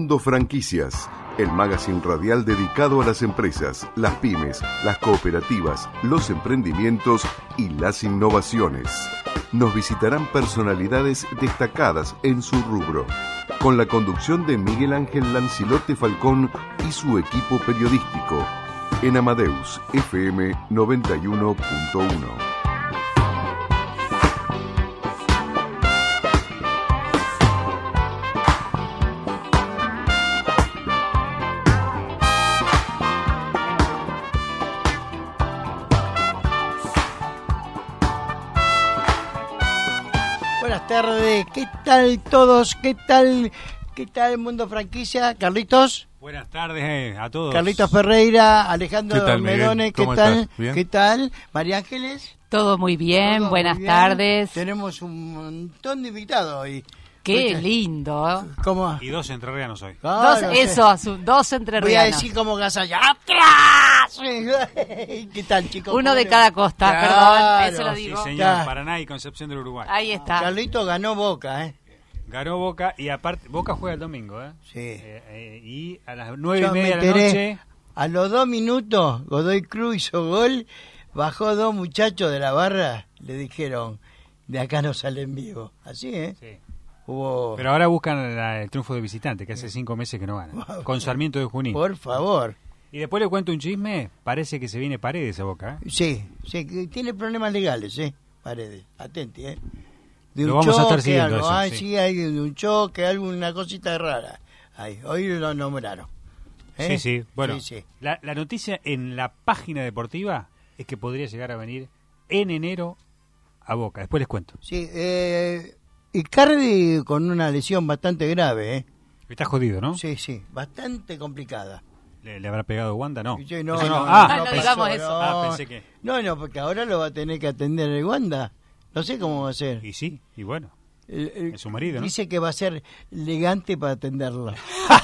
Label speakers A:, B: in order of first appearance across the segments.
A: Mundo Franquicias, el magazine radial dedicado a las empresas, las pymes, las cooperativas, los emprendimientos y las innovaciones. Nos visitarán personalidades destacadas en su rubro, con la conducción de Miguel Ángel Lancilote Falcón y su equipo periodístico, en Amadeus FM 91.1.
B: Buenas tardes, ¿qué tal todos? ¿Qué tal Mundo Franquicia? Carlitos.
C: Buenas tardes a todos.
B: Carlitos Ferreira, Alejandro Medone, ¿qué tal?
D: ¿Bien?
B: ¿Qué tal? María Ángeles.
E: Todo muy bien,
B: Todo
E: buenas
B: muy bien.
E: tardes.
B: Tenemos un montón de invitados hoy.
E: Qué lindo.
B: ¿Cómo?
C: Y dos entrerrianos hoy.
E: Dos
B: Voy a
E: entrerrianos.
B: decir como Gasalla. ¡Atrás! ¿Qué tal, chicos?
E: Uno de
B: ¿Cómo
E: cada
B: le-
E: costa,
B: Claro.
E: perdón, eso lo
C: Sí,
E: digo.
C: señor.
B: Ya.
C: Paraná y Concepción del Uruguay.
E: Ahí está.
B: Carlito ganó Boca, ¿eh?
C: Ganó Boca y aparte, Boca juega el domingo, ¿eh?
B: Sí.
C: Y a las 9:30
B: Yo me
C: de la
B: enteré.
C: noche.
B: A los 2 minutos, Godoy Cruz hizo gol, bajó 2 muchachos de la barra, le dijeron, de acá no salen vivos. Así, ¿eh?
C: Sí.
B: Hubo...
C: Pero ahora buscan el triunfo de visitante, que hace 5 meses que no ganan. Con Sarmiento de Junín.
B: Por favor.
C: Y después le cuento un chisme, parece que se viene Paredes a Boca, ¿eh?
B: Sí, que tiene problemas legales, Paredes. Atenti, De
C: Lo
B: un
C: vamos a estar
B: choque,
C: siguiendo
B: algo.
C: eso,
B: Ay,
C: sí.
B: sí, hay de un choque, alguna cosita rara. Ay, hoy lo nombraron. ¿Eh?
C: Sí. Bueno,
B: Sí, sí.
C: La noticia en la página deportiva es que podría llegar a venir en enero a Boca. Después les cuento.
B: Sí, Icardi con una lesión bastante grave,
C: Está jodido, ¿no?
B: Sí, bastante complicada.
C: ¿Le habrá pegado Wanda? No.
B: Sí, no,
C: Eso
B: no,
E: no
B: pasó,
E: digamos eso.
B: no.
C: pensé que...
B: No, porque ahora lo va a tener que atender el Wanda. No sé cómo va a ser.
C: Y sí, y bueno. Es su marido, ¿no?
B: Dice que va a ser elegante para atenderlo.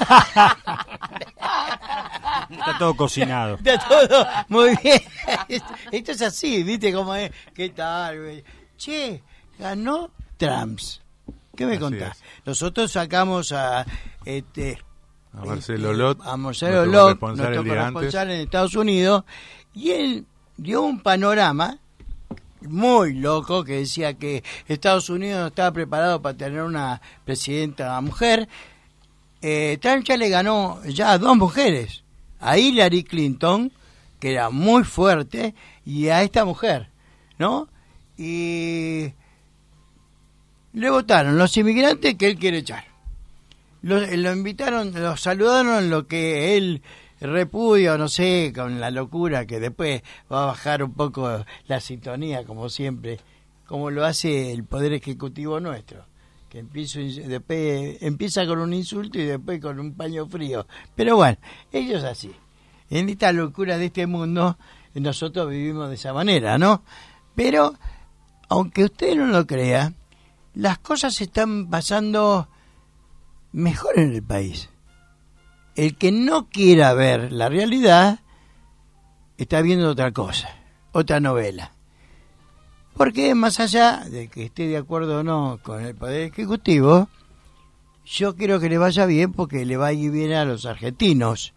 C: Está todo cocinado.
B: Está todo muy bien. Esto es así, ¿viste cómo es? ¿Qué tal, güey? Che, ganó Trumps. ¿Qué me
D: Así
B: contás?
D: es.
B: Nosotros sacamos a
D: Marcelo Lot,
B: Marcelo
D: nuestro
B: Lot,
D: corresponsal
B: nuestro
D: el día
B: corresponsal en Estados Unidos, y él dio un panorama muy loco que decía que Estados Unidos no estaba preparado para tener una presidenta mujer. Trump ya le ganó ya a 2 mujeres, a Hillary Clinton, que era muy fuerte, y a esta mujer, ¿no? Y le votaron los inmigrantes que él quiere echar. Lo invitaron, lo saludaron, lo que él repudia, no sé, con la locura que después va a bajar un poco la sintonía, como siempre, como lo hace el Poder Ejecutivo nuestro, que después empieza con un insulto y después con un paño frío. Pero bueno, ellos así. En esta locura de este mundo, nosotros vivimos de esa manera, ¿no? Pero, aunque usted no lo crea, las cosas están pasando mejor en el país. El que no quiera ver la realidad está viendo otra cosa, otra novela. Porque más allá de que esté de acuerdo o no con el Poder Ejecutivo, yo quiero que le vaya bien porque le va a ir bien a los argentinos,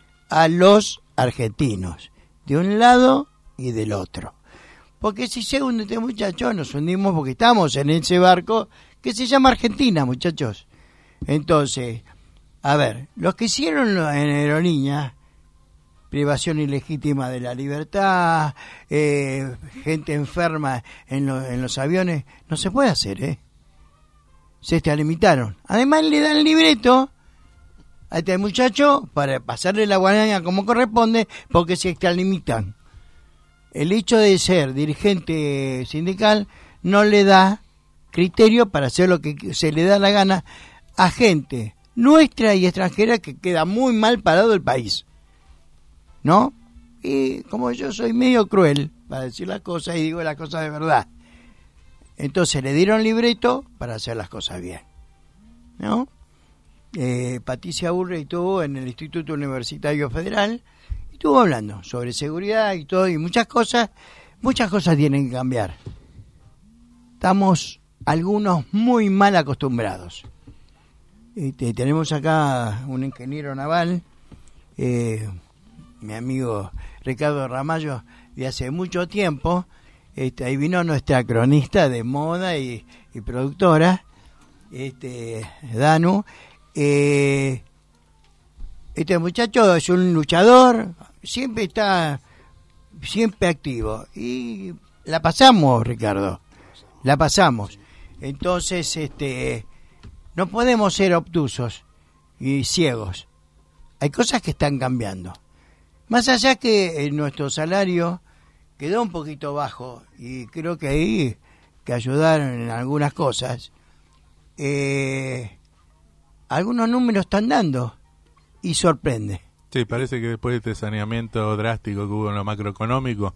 B: de un lado y del otro. Porque si se hunde este muchacho, nos hundimos porque estamos en ese barco que se llama Argentina, muchachos. Entonces, a ver, los que hicieron en Aerolínea, privación ilegítima de la libertad, gente enferma en los aviones, no se puede hacer, Se extralimitaron. Además le dan el libreto a este muchacho para pasarle la guadaña como corresponde, porque se extralimitan. El hecho de ser dirigente sindical no le da criterio para hacer lo que se le da la gana a gente nuestra y extranjera que queda muy mal parado el país, ¿no? Y como yo soy medio cruel para decir las cosas y digo las cosas de verdad, entonces le dieron libreto para hacer las cosas bien, ¿no? Patricia Burrey estuvo en el Instituto Universitario Federal y estuvo hablando sobre seguridad y todo, y muchas cosas tienen que cambiar. Estamos algunos muy mal acostumbrados. Tenemos acá un ingeniero naval, mi amigo Ricardo Ramallo, de hace mucho tiempo. Ahí vino nuestra cronista de moda y productora, Danu. Este muchacho es un luchador, siempre activo. Y la pasamos, Ricardo, la pasamos. Entonces, no podemos ser obtusos y ciegos. Hay cosas que están cambiando. Más allá que nuestro salario quedó un poquito bajo, y creo que ahí que ayudaron en algunas cosas, algunos números están dando y sorprende.
D: Sí, parece que después de este saneamiento drástico que hubo en lo macroeconómico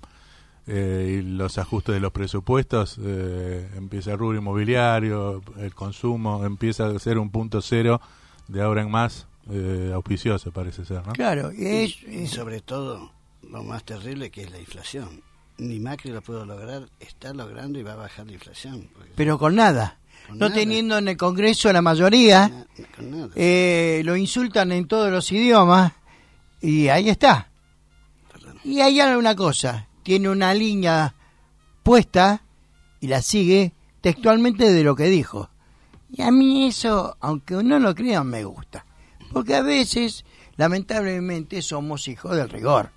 D: y los ajustes de los presupuestos, empieza el rubro inmobiliario, el consumo empieza a ser un punto cero de ahora en más, auspicioso parece ser, ¿no?
B: Claro,
F: y sobre todo lo más terrible que es la inflación. Ni Macri lo pudo lograr, está logrando y va a bajar la inflación.
B: Pero con nada. No teniendo en el Congreso la mayoría,
F: Con nada.
B: Lo insultan en todos los idiomas y ahí está.
F: Perdón.
B: Y hay alguna cosa, tiene una línea puesta y la sigue textualmente de lo que dijo. Y a mí eso, aunque no lo crean, me gusta. Porque a veces, lamentablemente, somos hijos del rigor.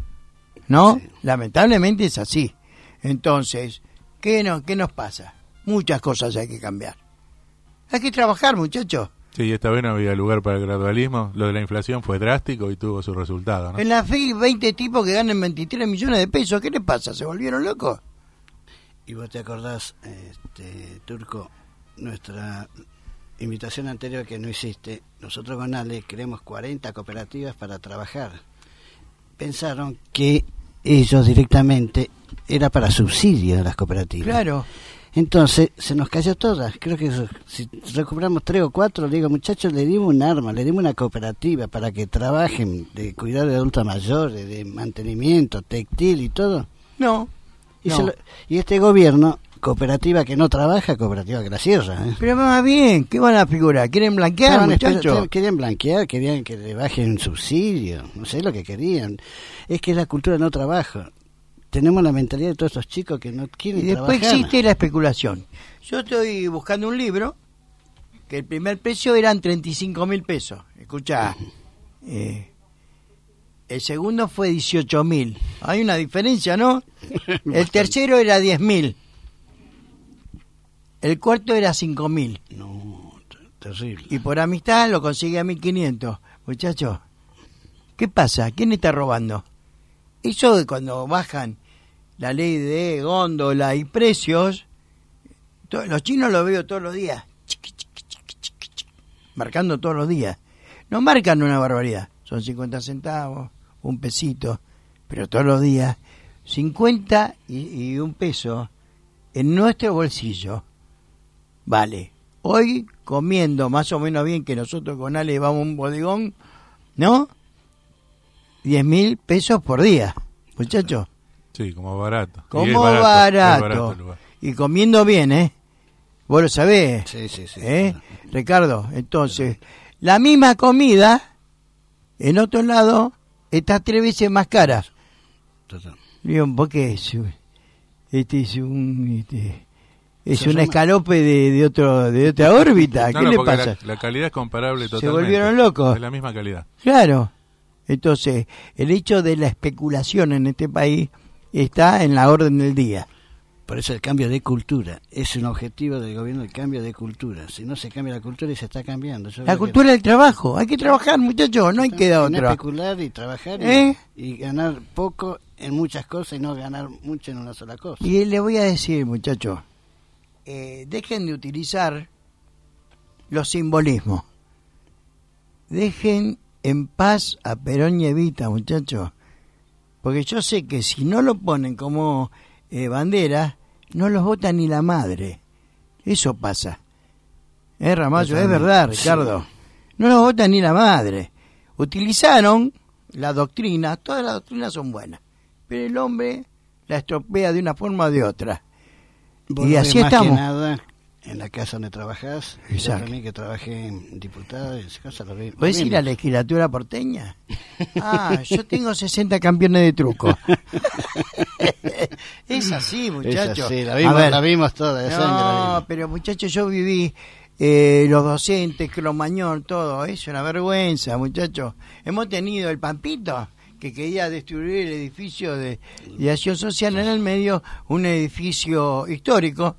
B: ¿No?
F: Sí.
B: Lamentablemente es así. Entonces, ¿qué nos pasa? Muchas cosas hay que cambiar. Hay que trabajar, muchachos.
D: Sí, esta vez no había lugar para el gradualismo. Lo de la inflación fue drástico y tuvo su resultado, ¿no?
B: En la FI, 20 tipos que ganan 23 millones de pesos. ¿Qué les pasa? ¿Se volvieron locos?
F: Y vos te acordás, Turco, nuestra invitación anterior que no hiciste, nosotros con Ale queremos 40 cooperativas para trabajar. Pensaron que ellos directamente era para subsidio de las cooperativas.
B: Claro.
F: Entonces se nos cayó todas. Creo que si recuperamos 3 o 4, le digo, muchachos, le dimos un arma, le dimos una cooperativa para que trabajen de cuidado de adultos mayores, de mantenimiento, textil y todo.
B: No.
F: Y,
B: no.
F: y este gobierno, cooperativa que no trabaja, cooperativa que la cierra.
B: Pero más bien, ¿qué van a figurar? ¿Quieren blanquear, muchachos?
F: Querían blanquear, querían que le bajen un subsidio, no sé lo que querían. Es que es la cultura de no trabajo. Tenemos la mentalidad de todos estos chicos que no quieren trabajar.
B: Y después existe la especulación. Yo estoy buscando un libro que el primer precio eran 35.000 pesos. Escuchá, el segundo fue 18.000. Hay una diferencia, ¿no? El tercero era 10.000. El cuarto era 5.000.
F: No, terrible.
B: Y por amistad lo consigue a 1.500. Muchachos, ¿qué pasa? ¿Quién está robando? Eso de cuando bajan la ley de góndola y precios, los chinos lo veo todos los días, marcando todos los días. No marcan una barbaridad, son 50 centavos, un pesito, pero todos los días 50 y un peso en nuestro bolsillo. Vale, hoy comiendo más o menos bien, que nosotros con Ale vamos a un bodegón, ¿no? 10.000 pesos por día, muchachos.
D: Sí, como barato.
B: Como
D: Y es
B: barato.
D: el lugar.
B: Y comiendo bien, ¿eh? Vos lo sabés.
F: Sí.
B: Ricardo, entonces, la misma comida, en otro lado, está 3 veces más cara.
F: Total.
B: Digo, ¿por qué es un
F: llama-
B: escalope de otra órbita?
D: No,
B: ¿Qué
D: no,
B: le
D: porque
B: pasa?
D: La calidad es comparable
B: Se
D: totalmente.
B: volvieron locos.
D: Es la misma calidad.
B: Claro. Entonces, el hecho de la especulación en este país está en la orden del día.
F: Por eso el cambio de cultura es un objetivo del gobierno, el cambio de cultura. Si no se cambia la cultura y se está cambiando. Yo
B: La
F: creo
B: cultura del trabajo. Hay que trabajar, muchachos. No hay que dar
F: no
B: otra.
F: especular y trabajar y ganar poco en muchas cosas y no ganar mucho en una sola cosa.
B: Y le voy a decir, muchachos, dejen de utilizar los simbolismos. Dejen en paz a Perón y Evita, muchachos. Porque yo sé que si no lo ponen como bandera, no los vota ni la madre. Eso pasa. Ramallo, es verdad, Ricardo. No los vota ni la madre. Utilizaron la doctrina, todas las doctrinas son buenas, pero el hombre la estropea de una forma o de otra.
F: Vos
B: Y
F: lo
B: así
F: ves más
B: estamos.
F: que nada en la casa donde trabajás, y yo
B: Exacto.
F: también que trabajé en diputado, en esa casa lo vi.
B: ¿Puedes ir a la legislatura porteña? Yo tengo 60 campeones de truco. Es así, muchachos.
F: Sí,
B: A
F: la vimos toda de sangre. la
B: No,
F: vimos.
B: pero muchachos, yo viví los docentes, Cromañón, todo. Es una vergüenza, muchachos. Hemos tenido el Pampito, que quería destruir el edificio de Acción Social en el medio, un edificio histórico.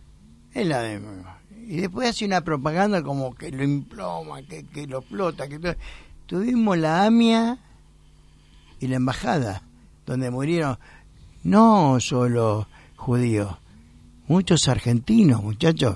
B: Y después hace una propaganda como que lo imploma, que lo explota. Tuvimos la AMIA y la embajada, donde murieron no solo judíos, muchos argentinos, muchachos.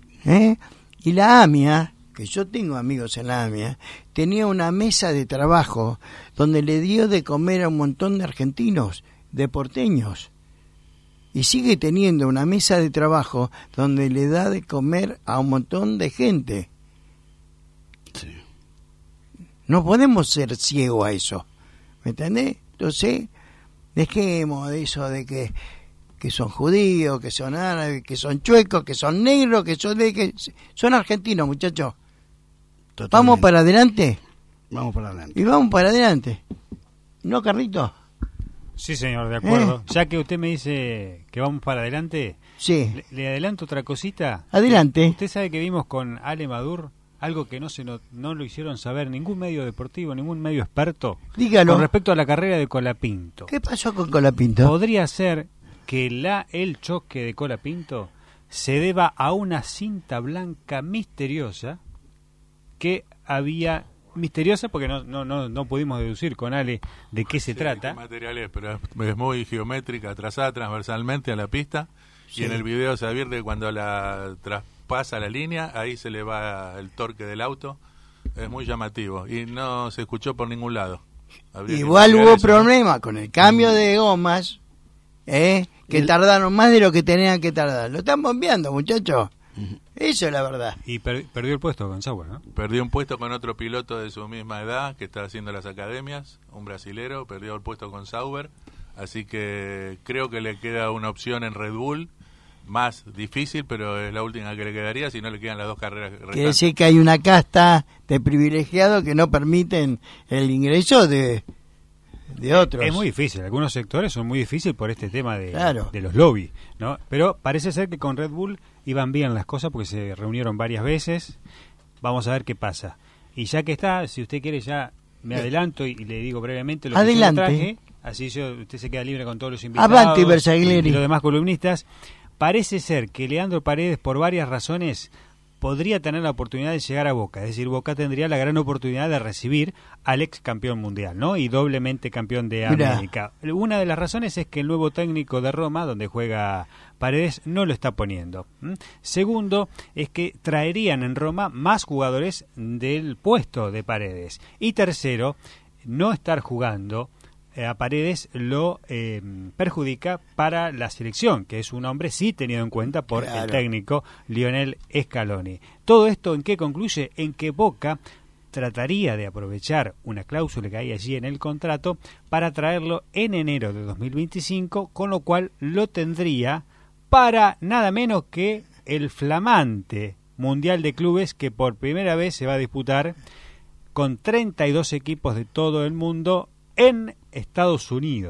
B: Y la AMIA, que yo tengo amigos en la AMIA, tenía una mesa de trabajo donde le dio de comer a un montón de argentinos, de porteños. Y sigue teniendo una mesa de trabajo donde le da de comer a un montón de gente.
F: Sí.
B: No podemos ser ciegos a eso. ¿Me entendés? Entonces, dejemos de eso de que son judíos, que son árabes, que son chuecos, que son negros, que son argentinos, muchachos.
F: Totalmente.
B: ¿Vamos para adelante?
F: Vamos para adelante.
B: Y vamos para adelante. ¿No, Carlito?
C: Sí, señor, de acuerdo. Ya que usted me dice que vamos para adelante,
B: Sí.
C: le adelanto otra cosita.
B: Adelante.
C: Usted sabe que vimos con Ale Madur algo que no lo hicieron saber ningún medio deportivo, ningún medio experto,
B: Dígalo.
C: con respecto a la carrera de Colapinto.
B: ¿Qué pasó con Colapinto?
C: Podría ser que el choque de Colapinto se deba a una cinta blanca misteriosa que había... Misteriosa porque no pudimos deducir con Ale de qué se trata.
D: ¿Qué material es? Pero es muy geométrica, trazada transversalmente a la pista.
B: Sí.
D: Y en el video se advierte que cuando la traspasa la línea, ahí se le va el torque del auto. Es muy llamativo. Y no se escuchó por ningún lado. Habría que
B: Igual
D: investigar
B: hubo
D: eso, ¿no?
B: problema con el cambio de gomas, que tardaron más de lo que tenían que tardar. Lo están bombeando, muchachos. Eso es la verdad.
C: Y perdió el puesto con Sauber, ¿no?
D: Perdió un puesto con otro piloto de su misma edad que está haciendo las academias, un brasilero, perdió el puesto con Sauber, así que creo que le queda una opción en Red Bull, más difícil, pero es la última que le quedaría, si no le quedan las dos carreras
B: Quiere
D: restantes.
B: decir que hay una casta de privilegiados que no permiten el ingreso de otros.
C: Es muy difícil, algunos sectores son muy difíciles por este tema
B: Claro.
C: de los lobbies, ¿no? Pero parece ser que con Red Bull iban bien las cosas porque se reunieron varias veces. Vamos a ver qué pasa. Y ya que está, si usted quiere ya me adelanto y le digo brevemente lo que yo
B: Adelante.
C: traje, así usted se queda libre con todos los invitados
B: Avanti, Bersaglieri.
C: y los demás columnistas. Parece ser que Leandro Paredes, por varias razones, podría tener la oportunidad de llegar a Boca. Es decir, Boca tendría la gran oportunidad de recibir al ex campeón mundial, ¿no? Y doblemente campeón de
B: Mirá.
C: América. Una de las razones es que el nuevo técnico de Roma, donde juega Paredes, no lo está poniendo. Segundo, es que traerían en Roma más jugadores del puesto de Paredes. Y tercero, no estar jugando a Paredes lo perjudica para la selección, que es un hombre sí tenido en cuenta por el
B: Claro.
C: técnico Lionel Scaloni. ¿Todo esto en qué concluye? En que Boca trataría de aprovechar una cláusula que hay allí en el contrato para traerlo en enero de 2025, con lo cual lo tendría para nada menos que el flamante Mundial de Clubes que por primera vez se va a disputar con 32 equipos de todo el mundo en Estados Unidos,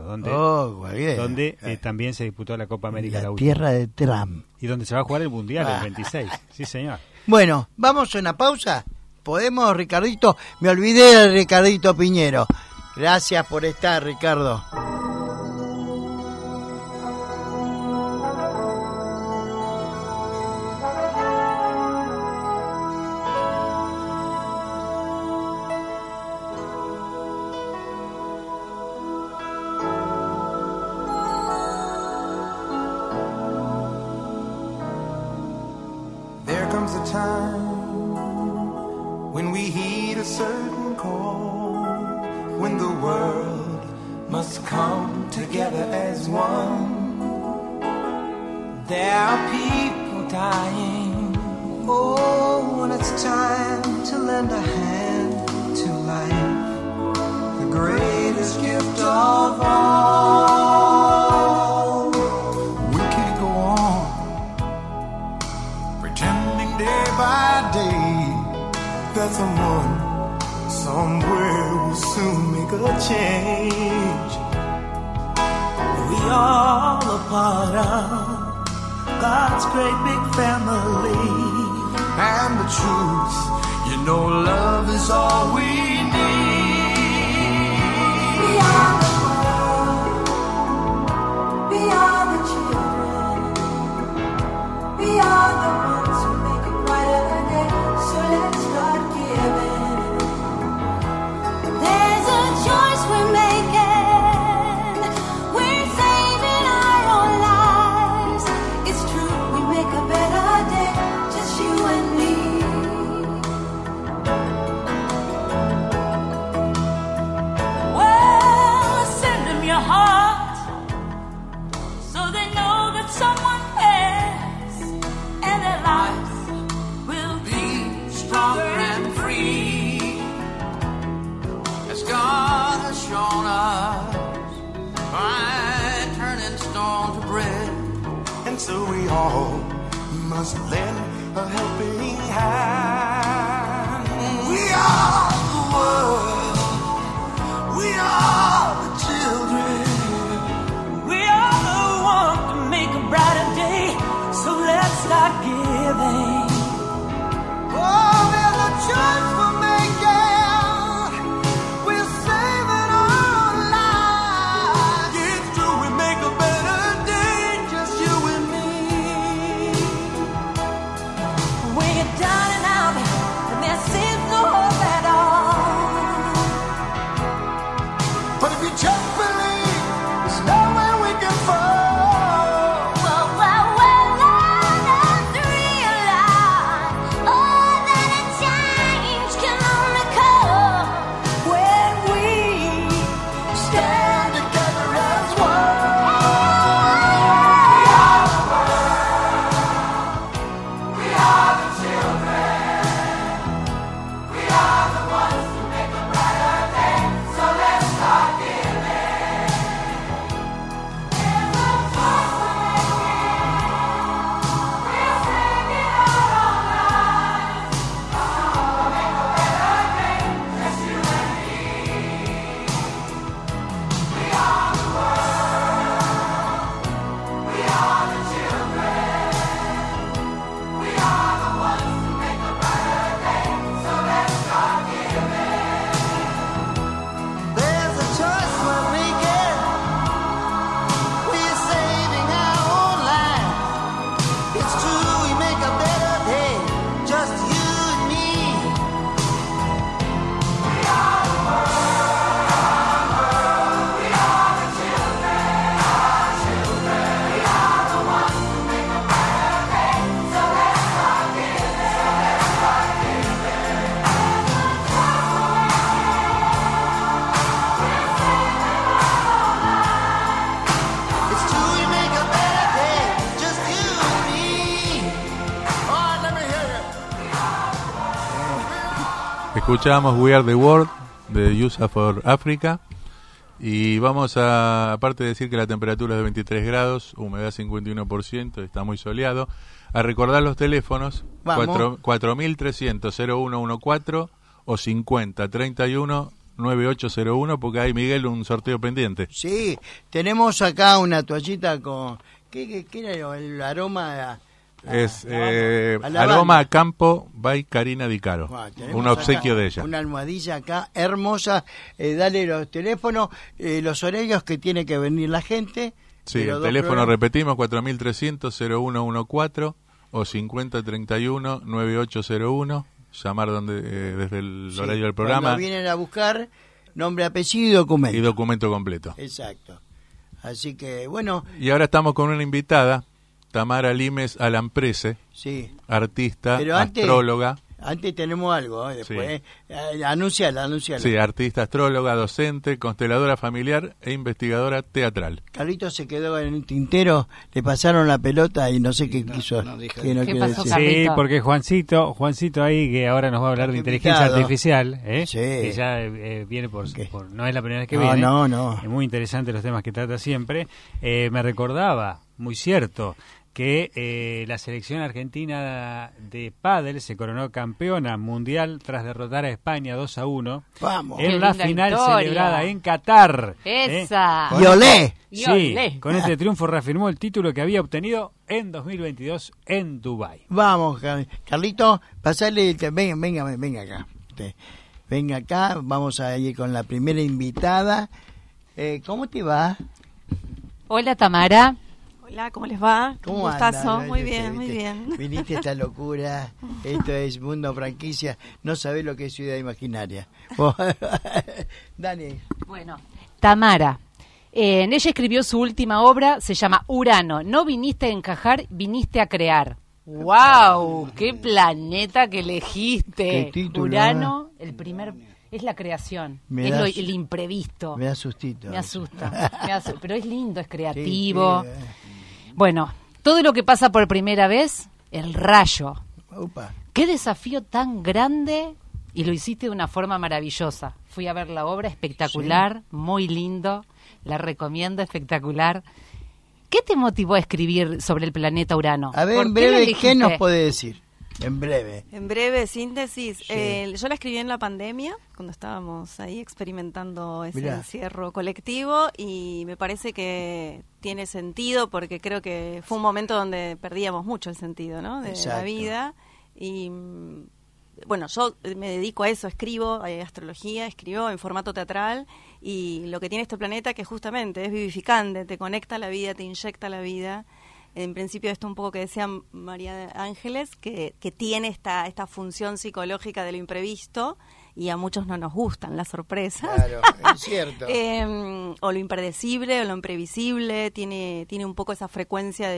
C: donde también se disputó la Copa América.
B: La
C: última.
B: tierra de Trump.
C: Y donde se va a jugar el Mundial el 26. Sí, señor.
B: Bueno, vamos a una pausa. ¿Podemos, Ricardito? Me olvidé de Ricardito Piñero. Gracias por estar, Ricardo.
G: There comes a time when we heed a certain call, when the world must come together as one. There are people dying. Oh, when it's time to lend a hand to life, the greatest gift of all. We can't go on pretending change. We all a part of God's great big family. And the truth, you know, love is all we need. We are the world. We are the children. We are the ones who make a brighter day. So let's start giving. There's a choice we're making. We're saving our own lives. It's true, we make a better day. Just you and me. Well, send them your heart so they know that someone cares, and their lives will be stronger and free, as God has shown us by turning stone to bread. And so we all must lend a helping hand. We are the world. We are the children. We are the ones to make a brighter day. So let's start giving. Oh, there's a choice we're making. We're saving our lives. It's true, we make a better day. Just you and me. When you're down and out, and there seems no hope at all. But if you just believe, there's nowhere we can fall. Well, let us realize, oh, that a change can only come when we stand together as one. We are the world. We are the children. We are the ones who make a brighter day. So let's start giving. There's a choice we're making. We're saving our own lives. We'll make a better day. Just you and me. We are the world. We are the children. We are the ones who make a brighter day. So let's start giving. There's a choice we're making. We're saving our own lives. It's true, we make a better day. Just you and me. We are the world. We are the children. Our children. We are the ones who make a brighter day. So let's start giving. Let's start giving. It's true, we make a better day. Just you and me. All right, let me hear it.
D: Escuchamos We Are the World de USA for Africa y vamos a, aparte de decir que la temperatura es de 23 grados, humedad 51%, está muy soleado, a recordar los teléfonos.
B: Vamos.
D: 4300-0114 o 5031-9801, porque hay, Miguel, un sorteo pendiente.
B: Sí, tenemos acá una toallita con... ¿Qué era el aroma?
D: Es
B: a lavanda.
D: Aroma a Campo by Karina Di Caro,
B: Bueno, tenemos
D: un obsequio
B: acá
D: de ella.
B: Una almohadilla acá, hermosa. Dale los teléfonos, los horarios que tiene que venir la gente.
D: Sí,
B: Pero
D: el
B: dos
D: teléfono
B: programas.
D: repetimos, 4300-0114 o 5031-9801, llamar desde el
B: Sí,
D: horario del programa
B: Cuando vienen a buscar, nombre, apellido y documento.
D: y documento completo.
B: Exacto. Así que, bueno,
D: Y ahora estamos con una invitada, Tamara Limes Alamprese,
B: sí.
D: artista,
B: Pero antes-
D: astróloga.
B: Antes tenemos algo, después. Anunciala.
D: Sí, artista, astróloga, docente, consteladora familiar e investigadora teatral.
B: Carlitos se quedó en el tintero, le pasaron la pelota y no sé qué quiso.
F: no dijo.
B: qué no
E: ¿Qué
B: quiere
E: pasó,
B: decir.
E: Carlitos?
C: Sí, porque Juancito ahí, que ahora nos va a hablar de inteligencia
B: Invitado.
C: artificial,
B: Sí.
C: que ya viene
B: ¿Qué?
C: no es la primera vez que
B: No,
C: viene.
B: no.
C: Es muy interesante los temas que trata siempre. Me recordaba, muy cierto, que la selección argentina de pádel se coronó campeona mundial tras derrotar a España 2-1
B: Vamos.
C: en
E: Qué
C: la
E: linda
C: final
E: historia.
C: celebrada en Qatar.
E: ¡Esa!
B: Y olé.
E: Y
C: Sí,
E: olé.
C: con este triunfo reafirmó el título que había obtenido en 2022 en Dubái.
B: Vamos, Carlito, pasale, venga acá. Venga acá, vamos a ir con la primera invitada. ¿Cómo te va?
E: Hola, Tamara.
H: Hola, ¿cómo les va?
B: ¿Cómo
H: Un gustazo.
B: andas?
H: Muy bien, muy bien.
B: Viniste a esta locura, esto es Mundo Franquicia, no sabés lo que es Ciudad Imaginaria. Dani.
E: Bueno, Tamara. Ella escribió su última obra, se llama Urano. No viniste a encajar, viniste a crear. ¡Wow! ¡Qué planeta que elegiste!
B: Qué título,
E: Urano, el primer... Es la creación,
B: Me
E: es
B: das-
E: el imprevisto.
B: Me asustito.
E: Me asusta, pero es lindo, es creativo.
B: Sí,
E: Bueno, todo lo que pasa por primera vez, el rayo.
B: Upa.
E: Qué desafío tan grande y lo hiciste de una forma maravillosa. Fui a ver la obra, espectacular, muy lindo, la recomiendo, espectacular. ¿Qué te motivó a escribir sobre el planeta Urano?
B: A ver,
E: ¿Por
B: en
E: qué lo
B: breve,
E: elegiste?
B: ¿qué nos puede decir? En breve.
H: En breve, síntesis.
B: Sí.
H: Yo la escribí en la pandemia, cuando estábamos ahí experimentando ese
B: Mirá.
H: encierro colectivo, y me parece que tiene sentido porque creo que fue un momento donde perdíamos mucho el sentido, ¿no? De la
B: Exacto.
H: vida. Y bueno, yo me dedico a eso, escribo astrología, escribo en formato teatral, y lo que tiene este planeta que justamente es vivificante, te conecta a la vida, te inyecta la vida. En principio esto un poco que decía María Ángeles, que tiene esta función psicológica de lo imprevisto, y a muchos no nos gustan las sorpresas.
B: Claro, es cierto.
H: O lo impredecible o lo imprevisible, tiene un poco esa frecuencia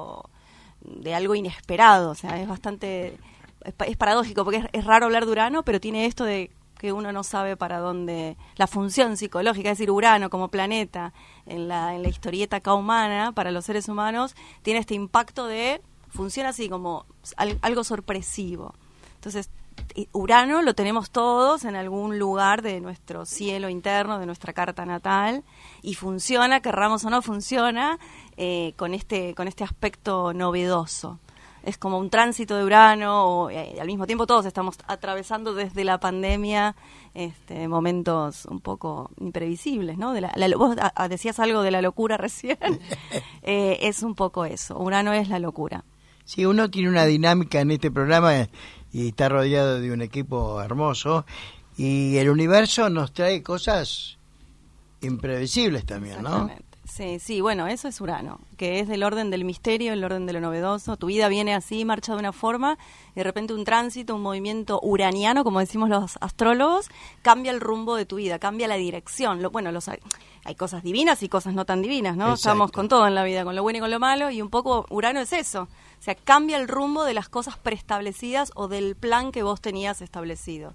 H: de algo inesperado, o sea, es bastante, es paradójico porque es raro hablar de Urano, pero tiene esto de que uno no sabe para dónde, la función psicológica, es decir, Urano como planeta en la historieta acá humana, para los seres humanos, tiene este impacto funciona así como algo sorpresivo. Entonces, Urano lo tenemos todos en algún lugar de nuestro cielo interno, de nuestra carta natal, y funciona, querramos o no, funciona con este aspecto novedoso. Es como un tránsito de Urano, al mismo tiempo todos estamos atravesando desde la pandemia momentos un poco imprevisibles, ¿no? Vos decías algo de la locura recién, es un poco eso, Urano es la locura.
B: Sí, uno tiene una dinámica en este programa y está rodeado de un equipo hermoso, y el universo nos trae cosas imprevisibles también, ¿no?
H: Exactamente. Sí, bueno, eso es Urano, que es del orden del misterio, el orden de lo novedoso. Tu vida viene así, marcha de una forma, y de repente un tránsito, un movimiento uraniano, como decimos los astrólogos, cambia el rumbo de tu vida, cambia la dirección. Hay cosas divinas y cosas no tan divinas, ¿no?
B: Exacto.
H: Estamos con todo en la vida, con lo bueno y con lo malo, y un poco Urano es eso. O sea, cambia el rumbo de las cosas preestablecidas o del plan que vos tenías establecido.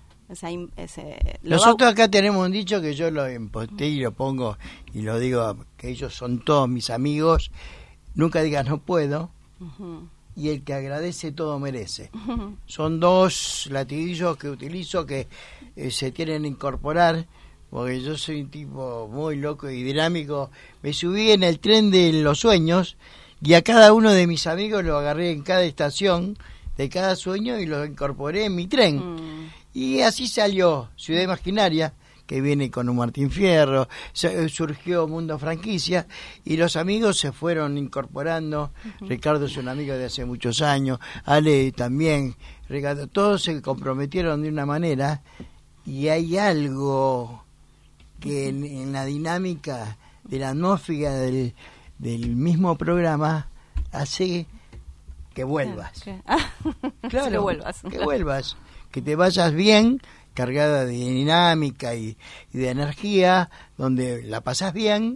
B: Nosotros acá tenemos un dicho que yo lo imposté y lo pongo y lo digo, que ellos son todos mis amigos: nunca digas no puedo, y el que agradece todo merece. Son dos latiguillos que utilizo que se tienen que incorporar, porque yo soy un tipo muy loco y dinámico. Me subí en el tren de los sueños y a cada uno de mis amigos lo agarré en cada estación de cada sueño y lo incorporé en mi tren. Y así salió Ciudad Imaginaria, que viene con un Martín Fierro, surgió Mundo Franquicia, y los amigos se fueron incorporando. Ricardo es un amigo de hace muchos años, Ale también, Ricardo, todos se comprometieron de una manera, y hay algo que en la dinámica de la atmósfera del mismo programa hace que vuelvas. Claro, que vuelvas. Que te vayas bien, cargada de dinámica y de energía, donde la pasás bien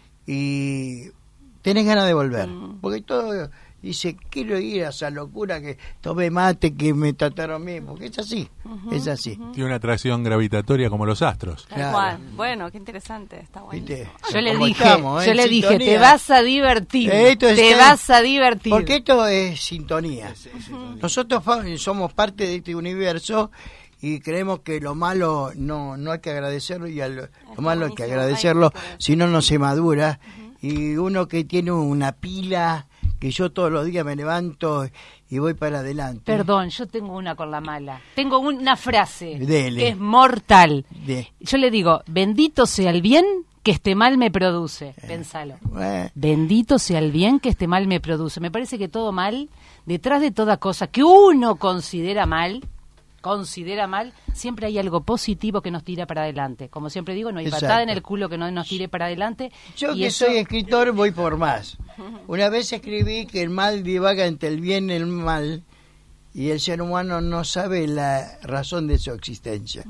B: y tenés ganas de volver. Porque todo dice, quiero ir a esa locura, que tomé mate, que me trataron bien, porque es así, es así.
D: Tiene una atracción gravitatoria como los astros.
H: Tal cual. Bueno, qué interesante, está bueno.
E: Yo le
B: ¿Cómo
E: dije,
B: estamos,
E: yo le dije,
B: sintonía?
E: te vas a divertir,
B: Esto
E: vas a divertir.
B: Porque esto es sintonía. Nosotros somos parte de este universo y creemos que lo malo no hay que agradecerlo, y lo malo hay que agradecerlo, si no, no se madura. Y uno que tiene una pila que yo todos los días me levanto y voy para adelante.
E: Perdón, yo tengo una con la mala. Tengo una frase
B: Dele.
E: que es mortal.
B: De-
E: Yo le digo, bendito sea el bien que este mal me produce. Pensalo. Bendito sea el bien que este mal me produce. Me parece que todo mal, detrás de toda cosa que uno considera mal, siempre hay algo positivo que nos tira para adelante. Como siempre digo, no hay
B: Exacto.
E: patada en el culo que no nos tire para adelante.
B: Yo
E: y
B: que
E: eso-
B: soy escritor voy por más. Una vez escribí que el mal divaga entre el bien y el mal y el ser humano no sabe la razón de su existencia.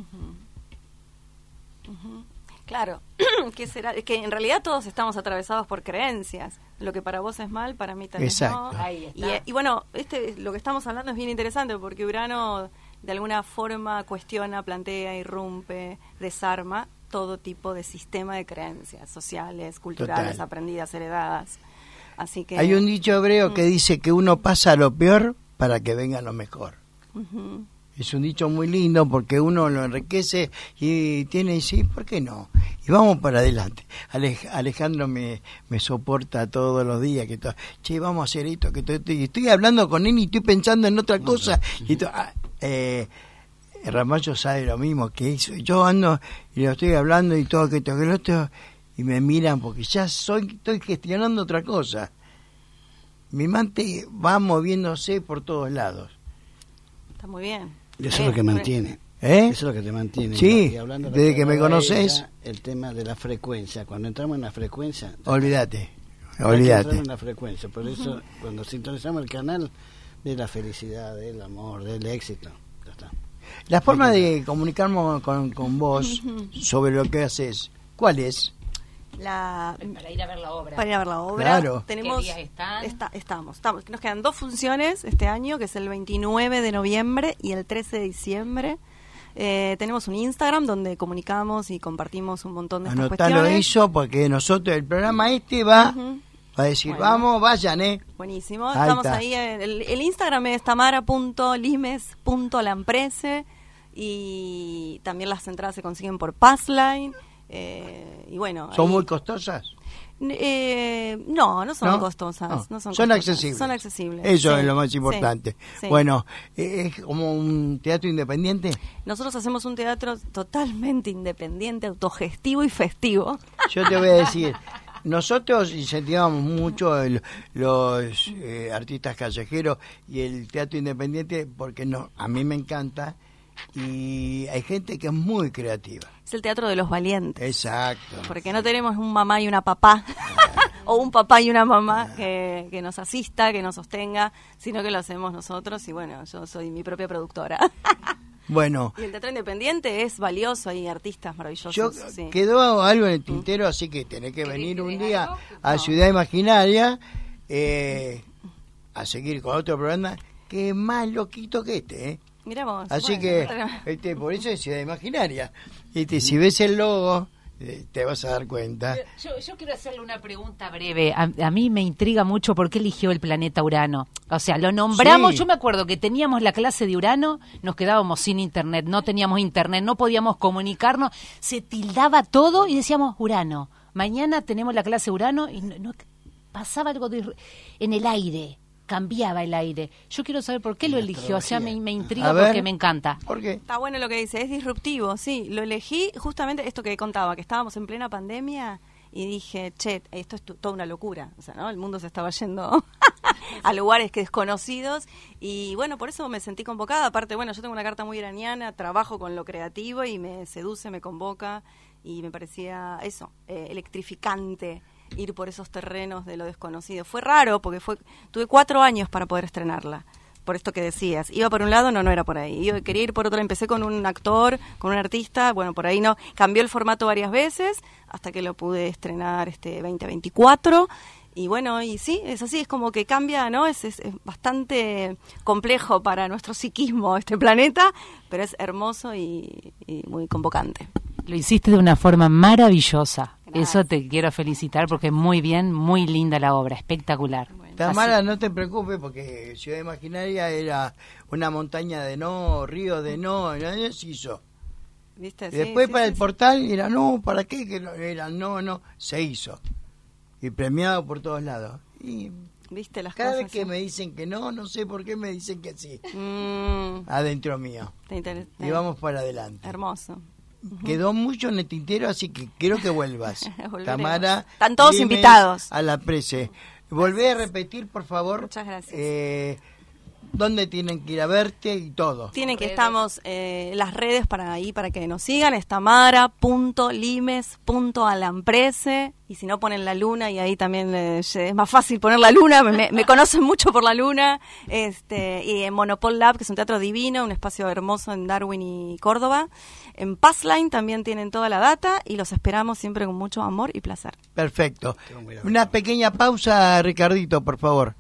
H: Claro, ¿qué será? Es que en realidad todos estamos atravesados por creencias. Lo que para vos es mal, para mí también
B: Exacto.
H: no.
E: Ahí está.
H: Y bueno, lo que estamos hablando es bien interesante porque Urano de alguna forma cuestiona, plantea, irrumpe, desarma todo tipo de sistema de creencias sociales, culturales,
B: Total.
H: aprendidas, heredadas. Así que
B: Hay un dicho hebreo que dice que uno pasa lo peor para que venga lo mejor.
H: Ujú.
B: Es un dicho muy lindo porque uno lo enriquece y tiene, sí, ¿por qué no? Y vamos para adelante. Alejandro me soporta todos los días, que che, vamos a hacer esto, que estoy hablando con él y estoy pensando en otra cosa. Y Ramallo sabe lo mismo que hizo. Yo ando y lo estoy hablando y todo, que lo otro, y me miran porque ya estoy gestionando otra cosa. Mi mente va moviéndose por todos lados.
H: Está muy bien.
F: Y eso es lo que mantiene.
B: ¿Eh?
F: Eso es lo que te mantiene.
B: Sí,
F: Y hablando de lo
B: desde que me
F: hablaba
B: conoces.
F: ella, el tema de la frecuencia. Cuando entramos en la frecuencia,
B: Olvídate.
F: hay que entrar
B: Olvídate.
F: en la frecuencia. Por eso, cuando sintonizamos el canal de la felicidad, del amor, del éxito, ya está.
B: La forma de comunicarnos con vos sobre lo que haces, ¿cuál es?
E: Para ir a ver la obra.
H: Para ir a ver la obra.
B: Claro.
H: Tenemos,
E: ¿Qué días están?
H: Estamos. Nos quedan 2 funciones este año, que es el 29 de noviembre y el 13 de diciembre. Tenemos un Instagram donde comunicamos y compartimos un montón de estas
B: Anotalo
H: cuestiones.
B: eso porque nosotros, el programa va
H: Ujú.
B: a decir,
H: Bueno.
B: vamos, vayan,
H: Buenísimo.
B: Ahí
H: Estamos
B: está.
H: ahí. El Instagram es tamara.limes.lamprese y también las entradas se consiguen por Passline. Y bueno,
B: ¿Son
H: ahí-
B: muy costosas?
H: no son
B: ¿No?
H: costosas.
B: No,
H: No son
B: son
H: costosas.
B: accesibles.
H: Son accesibles.
B: Eso
H: sí,
B: es lo más
H: sí,
B: importante.
H: sí.
B: Bueno, ¿es como un teatro independiente?
H: Nosotros hacemos un teatro totalmente independiente, autogestivo y festivo.
B: Yo te voy a decir, nosotros incentivamos mucho los artistas callejeros y el teatro independiente porque a mí me encanta y hay gente que es muy creativa.
H: Es el teatro de los valientes.
B: Exacto.
H: Porque no tenemos un mamá y una papá, o un papá y una mamá que nos asista, que nos sostenga, sino que lo hacemos nosotros y bueno, yo soy mi propia productora.
B: Bueno,
H: Y el teatro independiente es valioso, hay artistas maravillosos.
B: yo
H: sí.
B: quedó algo en el tintero, así que tenés que venir un
E: decir
B: día
E: algo?
B: a
H: No.
B: Ciudad Imaginaria a seguir con otro programa que es más loquito que este,
H: Mirá vos.
B: Así
H: bueno,
B: que por eso es Ciudad Imaginaria. Si ves el logo, te vas a dar cuenta.
E: Yo quiero hacerle una pregunta breve. A mí me intriga mucho por qué eligió el planeta Urano. O sea, lo nombramos.
B: Sí.
E: Yo me acuerdo que teníamos la clase de Urano, nos quedábamos sin internet, no teníamos internet, no podíamos comunicarnos, se tildaba todo y decíamos Urano. Mañana tenemos la clase Urano y no pasaba algo en el aire. Cambiaba el aire. Yo quiero saber por qué lo eligió. O sea, me intriga
B: A ver.
E: porque me encanta.
B: ¿Por qué?
H: Está bueno lo que dice, es disruptivo, sí. Lo elegí justamente esto que contaba, que estábamos en plena pandemia y dije, che, esto es toda una locura. O sea, ¿no? El mundo se estaba yendo a lugares que desconocidos y bueno, por eso me sentí convocada. Aparte, bueno, yo tengo una carta muy iraniana, trabajo con lo creativo y me seduce, me convoca y me parecía eso, electrificante ir por esos terrenos de lo desconocido. Fue raro porque tuve 4 años para poder estrenarla. Por esto que decías, iba por un lado, no era por ahí. Yo quería ir por otro, empecé con un actor, con un artista, bueno, por ahí no. Cambió el formato varias veces hasta que lo pude estrenar 2024. Y bueno, y sí, es así, es como que cambia, ¿no? Es bastante complejo para nuestro psiquismo este planeta, pero es hermoso y muy convocante.
E: Lo hiciste de una forma maravillosa.
H: Gracias.
E: Eso te quiero felicitar porque muy bien, muy linda la obra, espectacular.
B: Tamara, no te preocupes porque Ciudad Imaginaria era una montaña de no, río de no se hizo.
H: ¿Viste?
B: Y
H: Sí,
B: después
H: sí,
B: para
H: sí,
B: el
H: sí.
B: portal era no, ¿para qué? Que era no, se hizo. Y premiado por todos lados. Y
H: ¿Viste las
B: Cada
H: cosas?
B: vez que me dicen que no, no sé por qué me dicen que sí.
H: Mm,
B: Adentro mío. Y vamos para adelante.
H: Hermoso.
B: Quedó mucho en el tintero, así que quiero que vuelvas.
H: Volveremos.
B: Tamara.
H: Están todos
B: Limes,
H: invitados.
B: A la prece. Volvé a repetir, por favor.
H: Muchas gracias.
B: ¿Dónde tienen que ir a verte y todo?
H: Tienen que estamos las redes para que nos sigan, es tamara.limes.alamprese, y si no ponen la luna, y ahí también es más fácil poner la luna, me conocen mucho por la luna, y en Monopol Lab, que es un teatro divino, un espacio hermoso en Darwin y Córdoba. En Passline también tienen toda la data, y los esperamos siempre con mucho amor y placer.
B: Perfecto. Una pequeña pausa, Ricardito, por favor.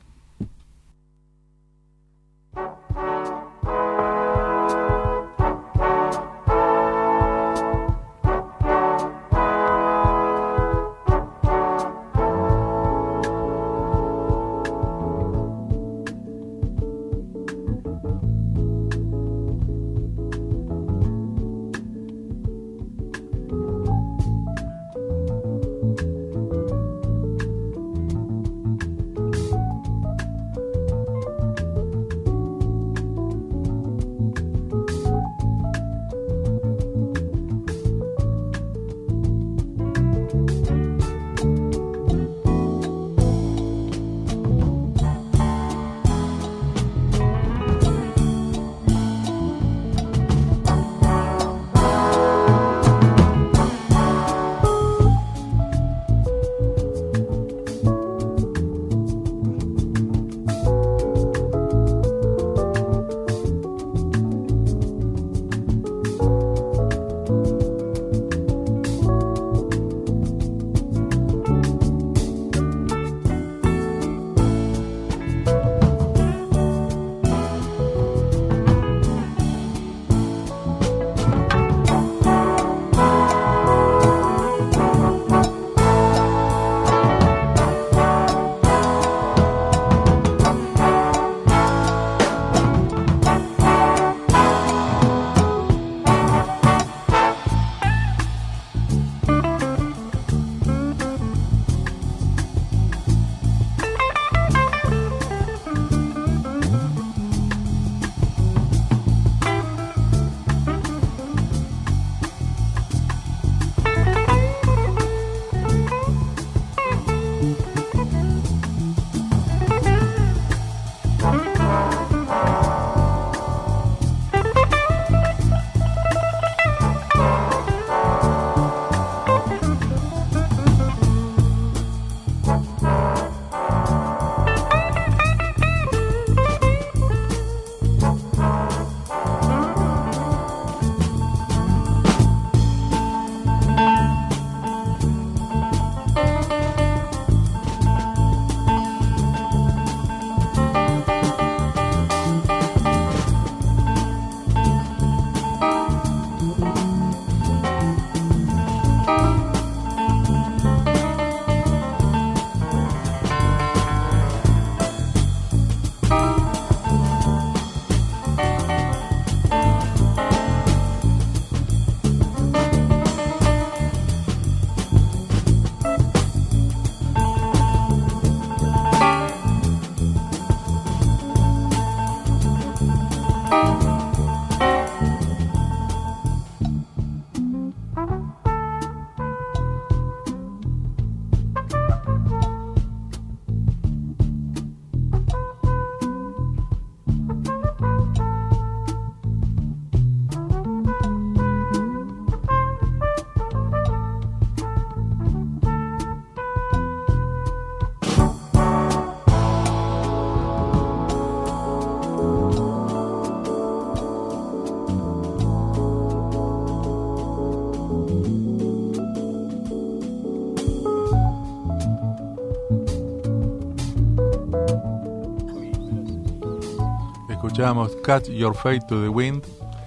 D: Escuchamos Cut Your Fate to the Wind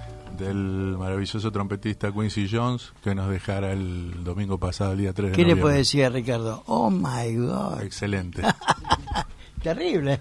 D: del maravilloso trompetista Quincy Jones, que nos dejara el domingo pasado, el día 3 de
B: ¿Qué
D: noviembre.
B: le puede decir a Ricardo? Oh my God.
D: Excelente.
B: Terrible.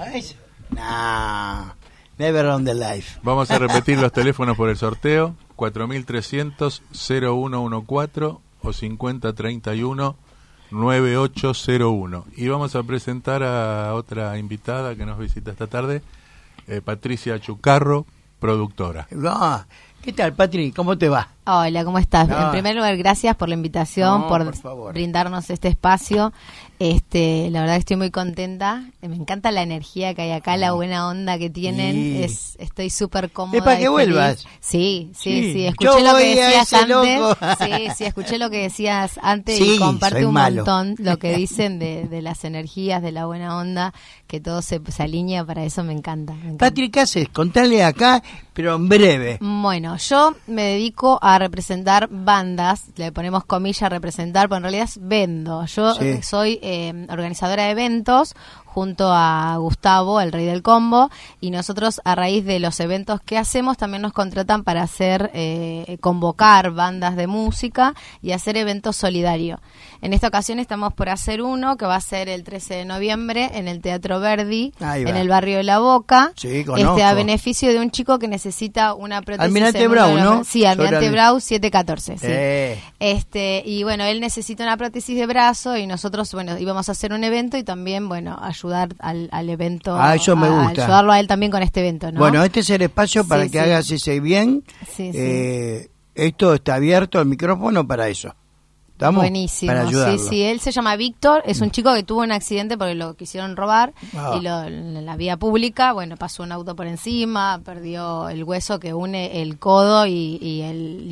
B: No, never on the life.
D: Vamos a repetir los teléfonos por el sorteo: 4300-0114 o 5031 9801. Y vamos a presentar a otra invitada que nos visita esta tarde, Patricia Chucarro, productora.
B: Ah, ¿qué tal, Patri? ¿Cómo te va?
I: Hola, ¿cómo estás?
B: No.
I: En primer lugar, gracias por la invitación, por
B: favor.
I: brindarnos este espacio. La verdad que estoy muy contenta. Me encanta la energía que hay acá, la buena onda que tienen.
B: Sí.
I: Estoy súper cómoda.
B: Es para que
I: y feliz.
B: vuelvas.
I: Sí.
B: Sí.
I: Escuché
B: Yo
I: lo que
B: voy a
I: decías
B: ese
I: antes.
B: loco.
I: Sí, escuché lo que decías antes
B: Sí,
I: y comparte
B: soy
I: un
B: malo.
I: montón lo que dicen de las energías, de la buena onda, que todo se alinea. Para eso me encanta.
B: Patri, ¿qué haces? Contale acá, pero en breve.
I: Bueno, yo me dedico a representar bandas, le ponemos comillas representar, pero en realidad vendo. Yo
B: Sí.
I: soy organizadora de eventos junto a Gustavo, el rey del combo, y nosotros a raíz de los eventos que hacemos también nos contratan para hacer, convocar bandas de música y hacer eventos solidarios. En esta ocasión estamos por hacer uno que va a ser el 13 de noviembre en el Teatro Verdi,
B: Ahí va.
I: en el barrio de La Boca,
B: Sí, conozco.
I: a beneficio de un chico que necesita una prótesis.
B: Almirante
I: en uno
B: Brau,
I: de los-
B: ¿no?
I: Sí, Almirante
B: Sobre-
I: Brau 714, sí.
B: Sí.
I: Y bueno, él necesita una prótesis de brazo y nosotros, bueno, íbamos a hacer un evento y también, bueno, ayudar al evento.
B: Ah, eso me gusta.
I: Ayudarlo a él también con este evento, ¿no?
B: Bueno, este es el espacio para
I: Sí,
B: que
I: sí.
B: hagas ese bien.
I: Sí, sí.
B: Esto está abierto, el micrófono para eso. ¿Estamos?
I: Buenísimo,
B: Para ayudarlo.
I: sí, él se llama Víctor, es un chico que tuvo un accidente porque lo quisieron robar
B: Ah.
I: y en la vía pública, bueno, pasó un auto por encima, perdió el hueso que une el codo y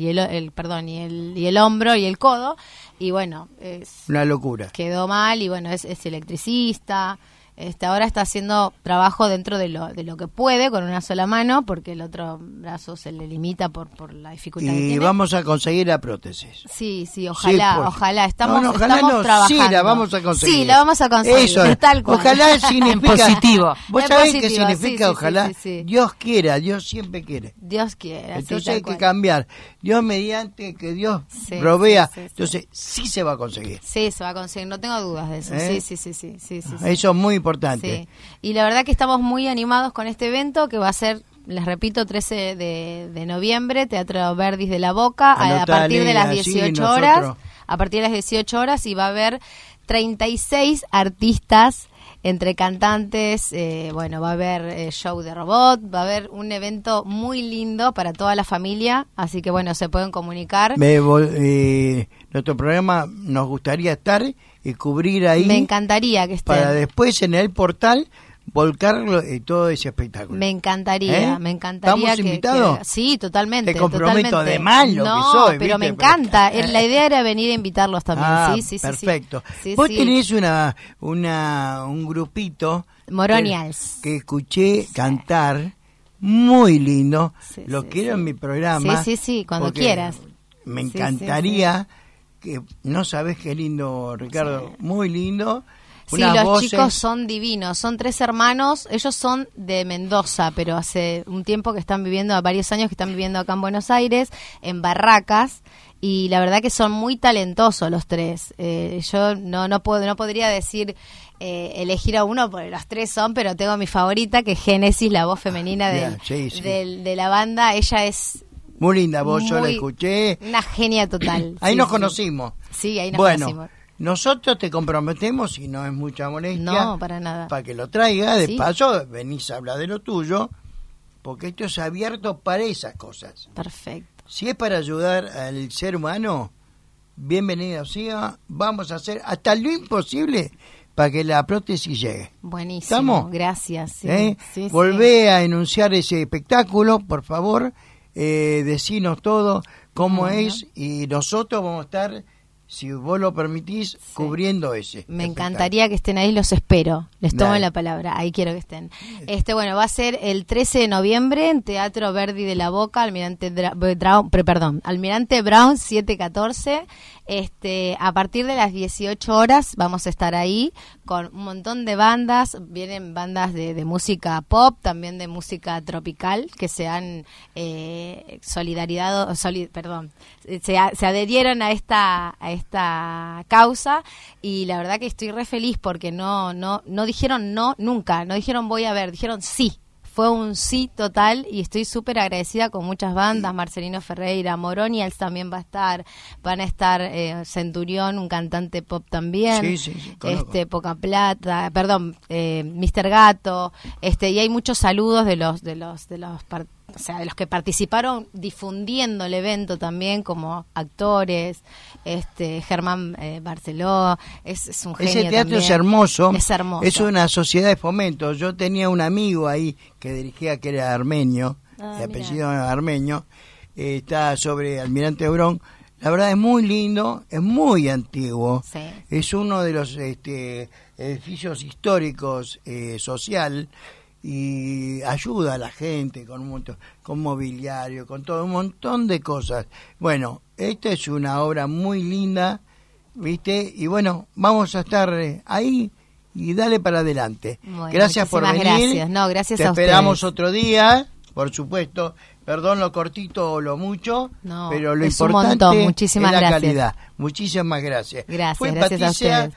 I: el hombro y el codo, y bueno,
B: Una locura.
I: quedó mal y bueno, es electricista. Ahora está haciendo trabajo dentro de lo que puede con una sola mano porque el otro brazo se le limita por la dificultad que
B: Y
I: tiene.
B: vamos a conseguir la prótesis.
I: Sí, ojalá,
B: Sí,
I: ojalá. Estamos,
B: no, ojalá
I: estamos
B: no,
I: trabajando.
B: sí, la vamos a conseguir.
I: Sí, la vamos a conseguir.
B: Eso es.
I: Tal cual.
B: Ojalá significa...
E: En positivo.
B: ¿Vos
I: En
B: sabés qué
I: positivo,
B: significa
I: sí,
B: ojalá?
I: sí.
B: Dios quiera, Dios siempre quiere.
I: Dios quiera. sí,
B: Entonces
I: tal
B: hay que
I: cual.
B: cambiar. Dios mediante que Dios
I: Sí,
B: provea.
I: sí, sí, sí.
B: Entonces sí se va a conseguir.
I: Sí, se va a conseguir. No tengo dudas de eso.
B: ¿Eh?
I: Sí.
B: Eso es muy importante.
I: Sí. Y la verdad que estamos muy animados con este evento que va a ser, les repito, 13 de noviembre, Teatro Verdis de La Boca, a
B: Anotale,
I: partir de las
B: así
I: 18
B: nosotros-
I: horas. A partir de las 18 horas y va a haber 36 artistas entre cantantes, va a haber show de robot, va a haber un evento muy lindo para toda la familia, así que bueno, se pueden comunicar.
B: Nuestro programa nos gustaría estar y cubrir ahí
I: Me encantaría que estén.
B: para después en el portal volcarlo todo ese espectáculo.
I: Me encantaría,
B: ¿Eh?
I: me encantaría
B: ¿Estamos invitados?
I: Sí, totalmente.
B: Te comprometo
I: totalmente.
B: de malo que
I: no,
B: soy,
I: pero
B: ¿viste?
I: me encanta.
B: Pero-
I: La idea era venir a invitarlos también.
B: Ah,
I: sí.
B: perfecto.
I: Sí,
B: Vos
I: sí.
B: tenés un grupito
I: Moronials.
B: que escuché cantar muy lindo.
I: Sí,
B: Lo
I: sí,
B: quiero
I: sí.
B: en mi programa.
I: Sí, cuando
B: porque
I: quieras.
B: Me
I: Sí,
B: encantaría que no sabés qué lindo, Ricardo, muy lindo.
I: Sí,
B: Unas
I: los
B: voces.
I: chicos son divinos, son 3 hermanos, ellos son de Mendoza, pero hace un tiempo que están viviendo, varios años que están viviendo acá en Buenos Aires, en Barracas, y la verdad que son muy talentosos los 3. Yo no podría decir elegir a uno, porque los 3 son, pero tengo mi favorita, que es Génesis, la voz femenina
B: Bien, sí.
I: de la banda. Ella es
B: Muy linda voz, yo la
I: muy-
B: escuché.
I: una genia total.
B: Ahí
I: Sí,
B: nos
I: sí.
B: conocimos.
I: Sí, ahí nos
B: Bueno,
I: conocimos.
B: nosotros te comprometemos, y no es mucha molestia,
I: No, para nada.
B: para que lo traiga. De
I: Sí.
B: paso, venís a hablar de lo tuyo, porque esto es abierto para esas cosas.
I: Perfecto.
B: Si es para ayudar al ser humano, bienvenido sea. Vamos a hacer hasta lo imposible para que la prótesis llegue.
I: Buenísimo.
B: ¿Estamos?
I: Gracias. Sí,
B: ¿Eh?
I: sí,
B: Volvé a enunciar ese espectáculo, por favor. Decinos todo, cómo
I: Bueno.
B: es, y nosotros vamos a estar, si vos lo permitís, cubriendo ese.
I: Me
B: espectáculo.
I: encantaría que estén ahí, los espero. Les tomo
B: Dale.
I: la palabra, ahí quiero que estén. Va a ser el 13 de noviembre en Teatro Verdi de La Boca, Almirante Brown 714. A partir de las 18 horas vamos a estar ahí con un montón de bandas. Vienen bandas de música pop, también de música tropical, que se han se adherieron a esta causa, y la verdad que estoy re feliz porque no dijeron no nunca, no dijeron voy a ver, dijeron sí. fue un sí total y estoy súper agradecida con muchas bandas, Marcelino Ferreira, Moronials también va a estar, van a estar Centurión, un cantante pop también, Poca Plata, perdón, Mr. Gato, y hay muchos saludos de los o sea, de los que participaron difundiendo el evento también, como actores, Germán Barceló, es un genio.
B: Ese teatro
I: también.
B: es hermoso.
I: Es hermoso.
B: Es una sociedad de fomento. Yo tenía un amigo ahí que dirigía, que era armenio, de apellido armenio, está sobre Almirante Hebrón. La verdad es muy lindo, es muy antiguo.
I: Sí.
B: Es uno de los edificios históricos social, y ayuda a la gente con un montón, con mobiliario, con todo un montón de cosas. Bueno, esta es una obra muy linda, ¿viste? Y bueno, vamos a estar ahí y dale para adelante.
I: Bueno,
B: gracias por venir.
I: Gracias. No, gracias
B: Te
I: a ustedes.
B: esperamos otro día, por supuesto. Perdón lo cortito o lo mucho,
I: no,
B: pero lo
I: es
B: importante
I: un montón. Muchísimas
B: es la
I: gracias.
B: calidad. Muchísimas gracias.
I: Gracias,
B: Patricia
I: a ustedes.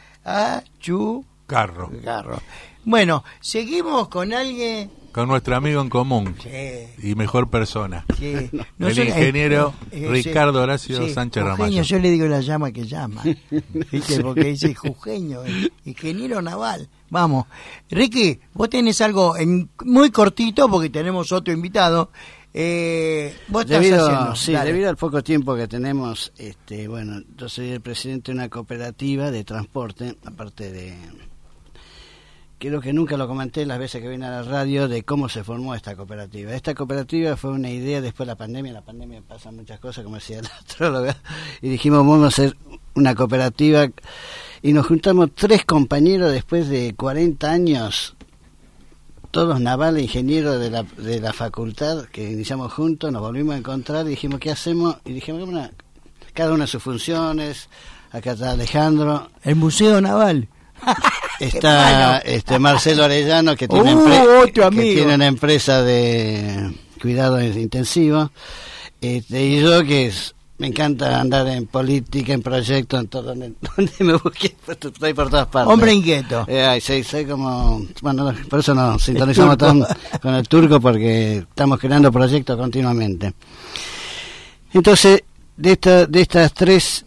D: Carro.
B: Bueno, seguimos con alguien.
D: Con nuestro amigo en común.
B: Sí.
D: Y mejor persona.
B: Sí.
D: El ingeniero Ricardo Horacio Sánchez Ramallo.
B: Jujeño, yo le digo la llama que llama. ¿Viste? Porque dice Jujeño, ingeniero naval. Vamos. Ricky, vos tenés algo muy cortito porque tenemos otro invitado. Vos estás haciendo.
F: Sí, debido al poco tiempo que tenemos, bueno, yo soy el presidente de una cooperativa de transporte, aparte de... Creo que nunca lo comenté las veces que vine a la radio de cómo se formó esta cooperativa. Esta cooperativa fue una idea después de la pandemia. En la pandemia pasan muchas cosas, como decía la astróloga, y dijimos, vamos a hacer una cooperativa. Y nos juntamos 3 compañeros después de 40 años, todos navales, ingenieros de la facultad, que iniciamos juntos, nos volvimos a encontrar y dijimos, ¿qué hacemos? Y dijimos, cada una de sus funciones. Acá está Alejandro.
B: El Museo Naval.
F: Está Marcelo Arellano, que tiene, tiene una empresa de cuidados intensivos, y yo me encanta andar en política, en proyectos, en todo donde me busque, estoy por todas partes.
B: Hombre inquieto.
F: Soy como, bueno, por eso nos sintonizamos tan con el Turco, porque estamos creando proyectos continuamente. Entonces, de estas tres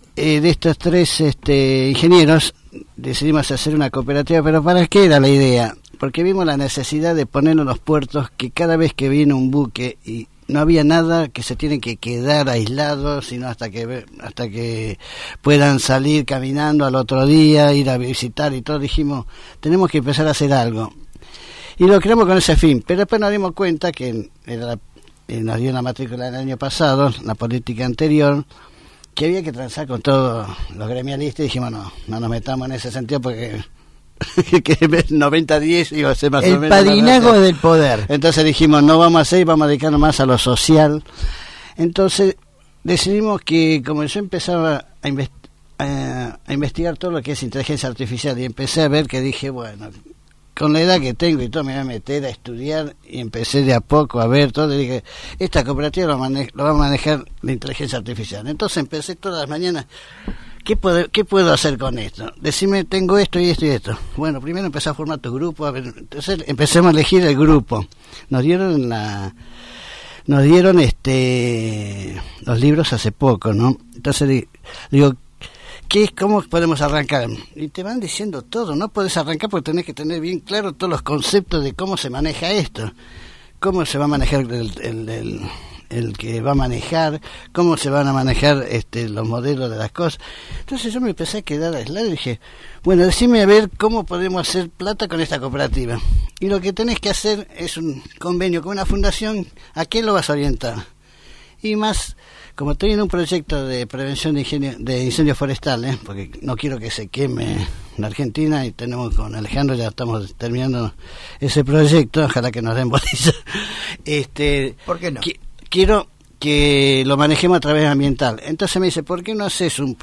F: ingenieros, decidimos hacer una cooperativa. Pero ¿para qué era la idea? Porque vimos la necesidad de poner en los puertos que cada vez que viene un buque y no había nada, que se tienen que quedar aislados, sino hasta que puedan salir caminando al otro día, ir a visitar y todo. Dijimos, tenemos que empezar a hacer algo. Y lo creamos con ese fin. Pero después nos dimos cuenta que nos dio la matrícula del año pasado, la política anterior, que había que transar con todos los gremialistas, y dijimos, no nos metamos en ese sentido porque que 90-10 iba a ser más o menos.
B: El padrinazgo del poder.
F: Entonces dijimos, no vamos a hacer y vamos a dedicarnos más a lo social. Entonces decidimos que, como yo empezaba a investigar todo lo que es inteligencia artificial, y empecé a ver que dije, bueno, con la edad que tengo y todo, me voy a meter a estudiar, y empecé de a poco a ver todo, y dije, esta cooperativa lo va a manejar la inteligencia artificial. Entonces empecé todas las mañanas, ¿qué puedo hacer con esto? Decime, tengo esto y esto y esto. Bueno, primero empecé a formar tu grupo, entonces empecemos a elegir el grupo. Nos dieron los libros hace poco, ¿no? Entonces digo, ¿cómo podemos arrancar? Y te van diciendo todo, no puedes arrancar porque tenés que tener bien claro todos los conceptos de cómo se maneja esto, cómo se va a manejar el que va a manejar, cómo se van a manejar los modelos de las cosas. Entonces yo me empecé a quedar aislado y dije, bueno, decime a ver cómo podemos hacer plata con esta cooperativa. Y lo que tenés que hacer es un convenio con una fundación. ¿A qué lo vas a orientar? Y más, como estoy en un proyecto de prevención de incendios forestales, porque no quiero que se queme la Argentina, y tenemos con Alejandro, ya estamos terminando ese proyecto, ojalá que nos den bolilla.
B: ¿Por qué no?
F: Quiero que lo manejemos a través ambiental. Entonces me dice, ¿por qué no haces un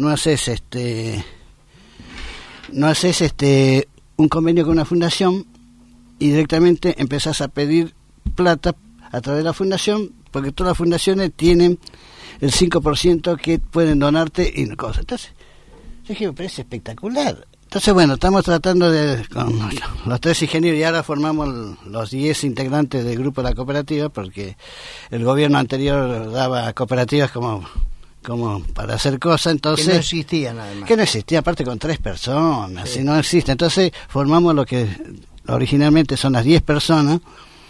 F: convenio con una fundación y directamente empezás a pedir plata a través de la fundación? Porque todas las fundaciones tienen el 5% que pueden donarte y cosas. Entonces, yo dije, pero es espectacular. Entonces, bueno, estamos tratando con los 3 ingenieros y ahora formamos los 10 integrantes del grupo de la cooperativa, porque el gobierno anterior daba cooperativas como para hacer cosas, entonces...
B: Que no existían, además.
F: Que no existía, aparte con 3 personas, si no existe. Entonces formamos lo que originalmente son las 10 personas,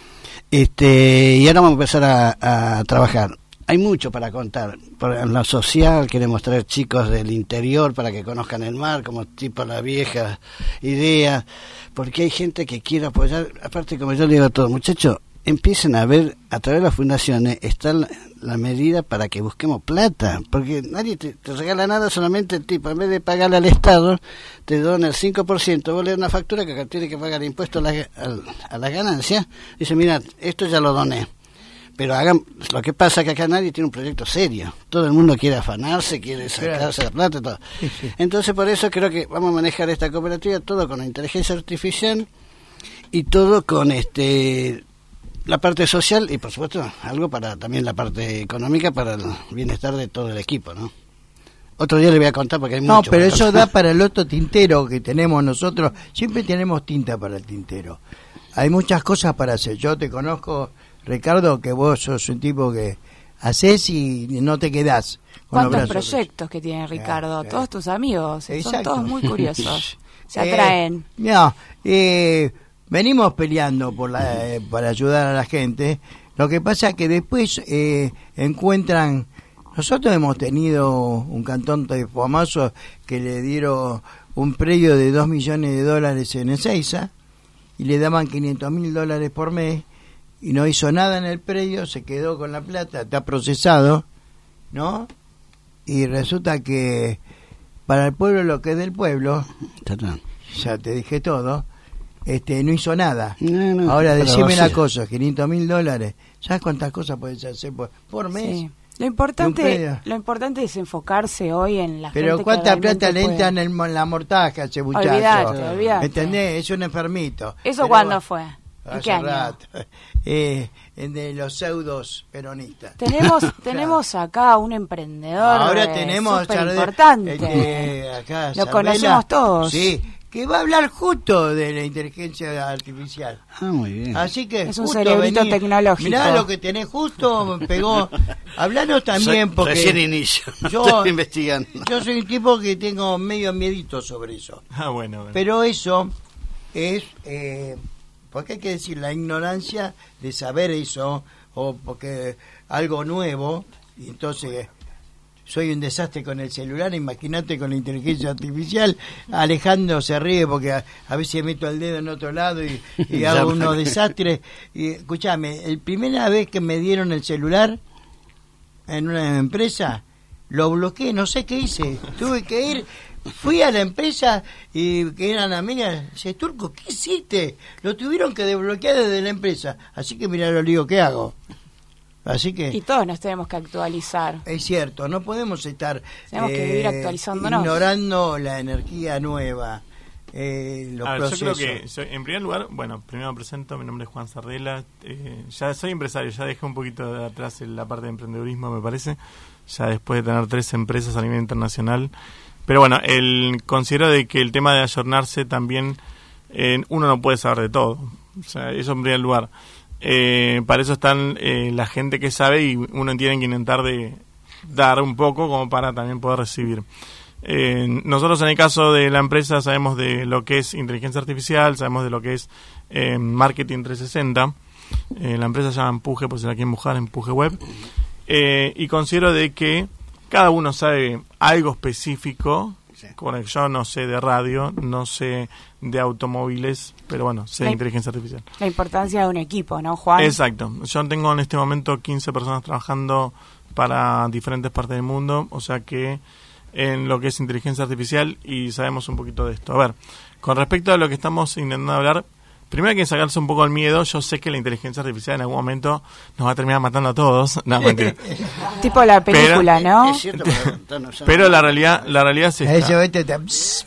F: y ahora vamos a empezar a trabajar. Hay mucho para contar. En lo social queremos traer chicos del interior para que conozcan el mar, como tipo la vieja idea, porque hay gente que quiere apoyar. Aparte, como yo le digo a todos, muchachos, empiecen a ver, a través de las fundaciones está la medida para que busquemos plata, porque nadie te regala nada, solamente el tipo, en vez de pagarle al Estado, te dona el 5%, vos le das una factura que tiene que pagar impuestos a las ganancias, dice, mira, esto ya lo doné. Pero lo que pasa es que acá nadie tiene un proyecto serio. Todo el mundo quiere afanarse, quiere sacarse la plata, todo. Entonces, por eso creo que vamos a manejar esta cooperativa todo con la inteligencia artificial y todo con la parte social y, por supuesto, algo para también la parte económica para el bienestar de todo el equipo, ¿no? Otro día le voy a contar porque hay mucho.
B: No, pero eso da para el otro tintero que tenemos nosotros. Siempre tenemos tinta para el tintero. Hay muchas cosas para hacer. Yo te conozco, Ricardo, que vos sos un tipo que haces y no te quedás con los
J: ¿Cuántos
B: brazos
J: proyectos que tiene Ricardo? Todos tus amigos, son
B: Exacto.
J: todos muy curiosos. Se atraen.
B: No, venimos peleando para ayudar a la gente. Lo que pasa es que después encuentran... Nosotros hemos tenido un cantón famoso que le dieron un predio de $2 millones en Ezeiza y le daban $500.000 por mes y no hizo nada en el predio, se quedó con la plata, está procesado, ¿no? Y resulta que para el pueblo lo que es del pueblo, ya te dije todo, no hizo nada.
F: No,
B: ahora decime una
F: sí.
B: cosa, $500.000, ¿sabes cuántas cosas puedes hacer por mes?
J: Sí. Lo importante es enfocarse hoy en la
B: pero
J: gente
B: cuánta
J: que
B: plata le
J: puede.
B: entra en la mortaja a ese muchacho.
J: Olvídate.
B: ¿Me entendés? Es un enfermito.
J: ¿Eso
B: Pero
J: cuándo fue? ¿En
B: hace
J: qué año?
B: rato. De los pseudos peronistas.
J: Tenemos acá un emprendedor.
B: Ahora tenemos
J: súper importante.
B: Acá,
J: Lo
B: Sabela,
J: conocemos todos.
B: Sí, que va a hablar justo de la inteligencia artificial.
F: Muy bien.
B: Así que
J: es un
B: justo
J: cerebrito tecnológico.
B: Mirá lo que tenés justo, me pegó. Hablanos también porque
F: recién inicio.
B: Yo
F: estoy investigando.
B: Yo soy un tipo que tengo medio miedito sobre eso.
D: Bueno.
B: Pero eso es porque hay que decir la ignorancia de saber eso o porque algo nuevo y entonces soy un desastre con el celular, imagínate con la inteligencia artificial. Alejandro se ríe porque a veces meto el dedo en otro lado y hago unos desastres. Y escúchame, la primera vez que me dieron el celular en una empresa, lo bloqueé, no sé qué hice. Tuve que ir, fui a la empresa y que eran amigas, dice, Turco, ¿qué hiciste? Lo tuvieron que desbloquear desde la empresa. Así que mirá lo lío que hago. Así que
J: y todos nos tenemos que actualizar.
B: Es cierto, no podemos estar
J: tenemos que vivir actualizándonos,
B: ignorando la energía nueva, los procesos.
D: Yo creo que en primer lugar, primero me presento, mi nombre es Juan Sardela, ya soy empresario, ya dejé un poquito de atrás la parte de emprendedurismo, me parece, ya después de tener 3 empresas a nivel internacional, pero considero de que el tema de ayornarse también, uno no puede saber de todo, o sea, eso en primer lugar. Para eso están la gente que sabe y uno tiene que intentar de dar un poco como para también poder recibir. Nosotros en el caso de la empresa sabemos de lo que es inteligencia artificial, sabemos de lo que es marketing 360. La empresa se llama Empuje, por si la quieren buscar, Empuje Web. Y considero de que cada uno sabe algo específico. Yo no sé de radio, no sé de automóviles, pero sé de inteligencia artificial.
J: La importancia de un equipo, ¿no, Juan?
D: Exacto. Yo tengo en este momento 15 personas trabajando para diferentes partes del mundo, o sea que en lo que es inteligencia artificial y sabemos un poquito de esto. A ver, con respecto a lo que estamos intentando hablar, primero hay que sacarse un poco el miedo. Yo sé que la inteligencia artificial en algún momento nos va a terminar matando a todos. No, mentira.
J: Tipo la película, ¿no?
F: Es cierto,
D: pero la realidad es esta.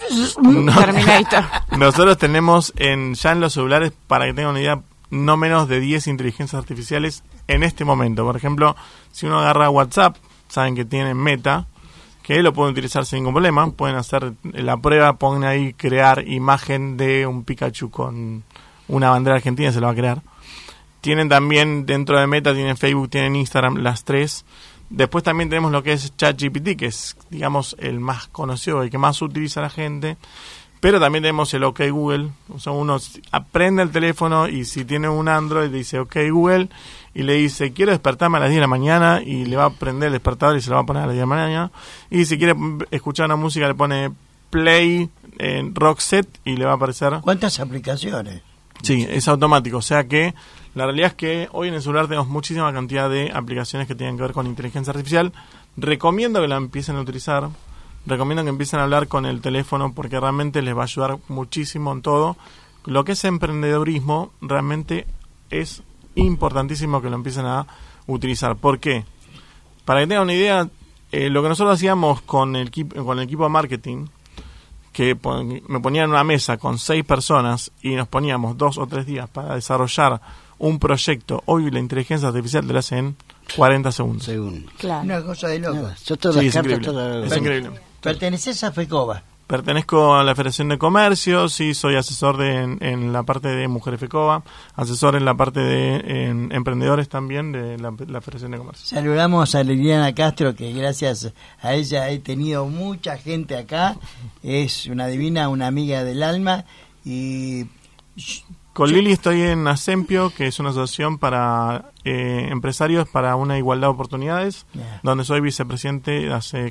J: Terminator.
D: Nosotros tenemos ya en los celulares, para que tengan una idea, no menos de 10 inteligencias artificiales en este momento. Por ejemplo, si uno agarra WhatsApp, saben que tienen Meta,
K: que lo pueden utilizar sin ningún problema. Pueden hacer la prueba, pongan ahí crear imagen de un Pikachu con una bandera argentina, se lo va a crear. Tienen también dentro de Meta, tienen Facebook, tienen Instagram, las tres. Después también tenemos lo que es ChatGPT, que es, digamos, el más conocido, el que más utiliza la gente. Pero también tenemos el OK Google. O sea, uno aprende el teléfono y si tiene un Android dice OK Google y le dice quiero despertarme a las 10 de la mañana y le va a prender el despertador y se lo va a poner a las 10 de la mañana. Y si quiere escuchar una música le pone play en Rockset y le va a aparecer...
B: ¿Cuántas aplicaciones?
K: Sí, es automático. O sea que la realidad es que hoy en el celular tenemos muchísima cantidad de aplicaciones que tienen que ver con inteligencia artificial. Recomiendo que la empiecen a utilizar. Recomiendo que empiecen a hablar con el teléfono porque realmente les va a ayudar muchísimo en todo. Lo que es emprendedorismo realmente es importantísimo que lo empiecen a utilizar. ¿Por qué? Para que tengan una idea, lo que nosotros hacíamos con el equipo de marketing, que me ponían en una mesa con 6 personas y nos poníamos 2 o 3 días para desarrollar un proyecto. Hoy la inteligencia artificial te la hace en 40 segundos.
B: Claro. Una cosa de loco.
K: Sí, es increíble. Es increíble.
B: ¿Perteneces a FECOBA?
K: Pertenezco a la Federación de Comercio, sí, soy asesor en la parte de Mujeres FECOBA, asesor en la parte de emprendedores también de la Federación de Comercio.
B: Saludamos a Liliana Castro, que gracias a ella he tenido mucha gente acá, es una divina, una amiga del alma. Y
K: con Lili estoy en Asempio, que es una asociación para empresarios para una igualdad de oportunidades, donde soy vicepresidente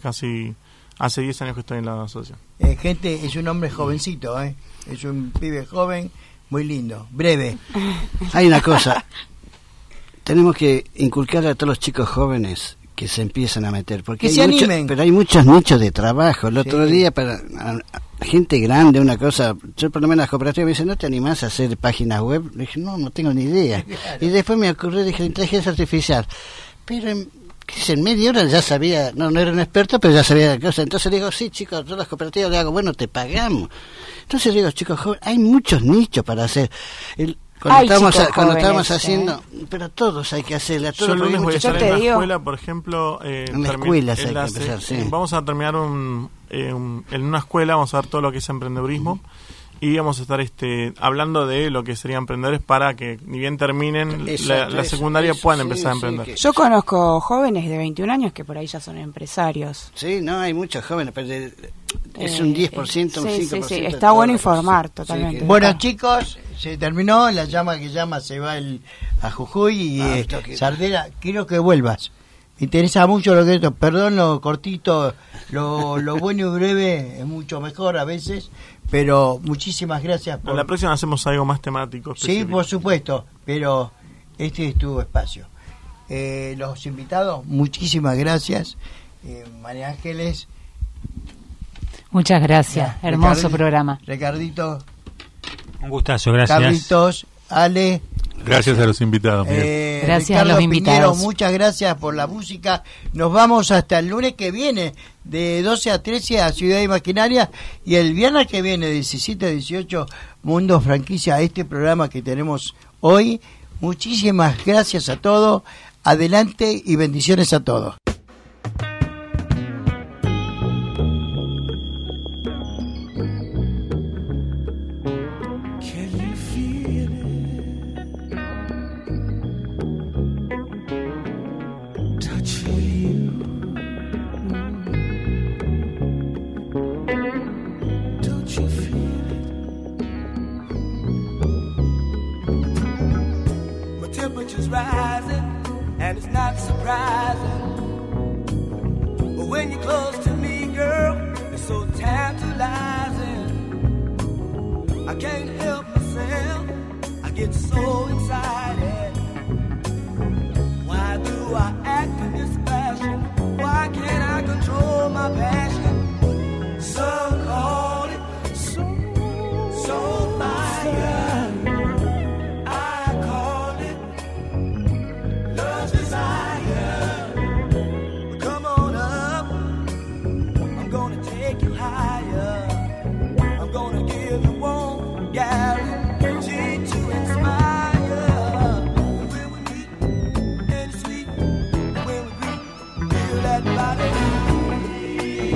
K: hace 10 años que estoy en la asociación.
B: Gente, es un hombre jovencito, es un pibe joven, muy lindo, breve.
F: Hay una cosa, tenemos que inculcar a todos los chicos jóvenes que se empiezan a meter, porque
B: que se animen.
F: Pero hay muchos nichos de trabajo. El otro día para gente grande, una cosa, yo por lo menos las cooperativas me dicen, ¿no te animás a hacer páginas web? Le dije, no tengo ni idea. Claro. Y después me ocurrió, dije, inteligencia artificial. Pero en media hora ya sabía, no era un experto, pero ya sabía la cosa. Entonces le digo, sí, chicos, todas las cooperativas le hago, bueno, te pagamos. Entonces le digo, chicos jóvenes, hay muchos nichos para hacer. Cuando estábamos haciendo, pero todos hay que hacerle. A todos.
K: Yo el lunes voy a estar en la escuela, por ejemplo.
F: En la escuela hay que empezar, sí.
K: Vamos a terminar en una escuela, vamos a ver todo lo que es emprendedurismo. Y vamos a estar hablando de lo que serían emprendedores para que ni bien terminen la secundaria puedan empezar a emprender.
J: Yo conozco jóvenes de 21 años que por ahí ya son empresarios.
F: Sí, no, hay muchos jóvenes, pero es un 10%, un 5%.
J: Sí, está bueno informar totalmente.
B: Sí, bueno, chicos, se terminó, la llama que llama se va a Jujuy y Sardela, quiero que vuelvas. Me interesa mucho lo que esto, perdón lo cortito, lo bueno y breve es mucho mejor a veces, pero muchísimas gracias por...
K: La próxima hacemos algo más temático.
B: Sí, por supuesto, pero este es tu espacio. Los invitados, muchísimas gracias. María Ángeles.
E: Muchas gracias, hermoso programa.
B: Ricardito.
C: Un gustazo, gracias.
B: Carlitos, Ale.
D: Gracias a los invitados.
E: Gracias
B: Ricardo
E: a los invitados.
B: Piñero, muchas gracias por la música. Nos vamos hasta el lunes que viene, de 12 a 13 a Ciudad Imaginaria, y el viernes que viene, 17 a 18, Mundo Franquicia, este programa que tenemos hoy. Muchísimas gracias a todos. Adelante y bendiciones a todos.
G: Rising, and it's not surprising. But when you're close to me, girl, it's so tantalizing. I can't help myself, I get so excited. Why do I act in this fashion? Why can't I control my passion? Some call it so fire. Body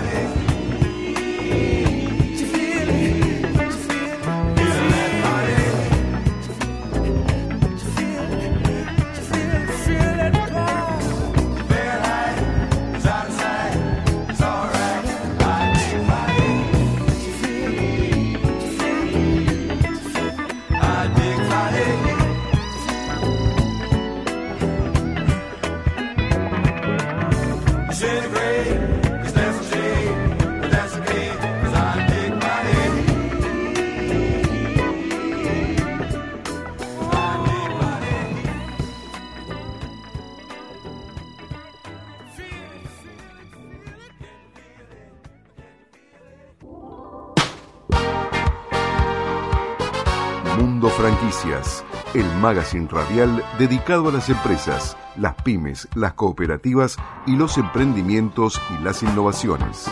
A: Mundo Franquicias, el magazine radial dedicado a las empresas, las pymes, las cooperativas y los emprendimientos y las innovaciones.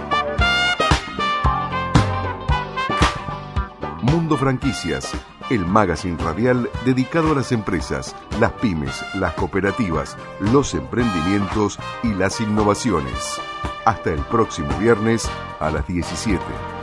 A: Mundo Franquicias, el magazine radial dedicado a las empresas, las pymes, las cooperativas, los emprendimientos y las innovaciones. Hasta el próximo viernes a las 17.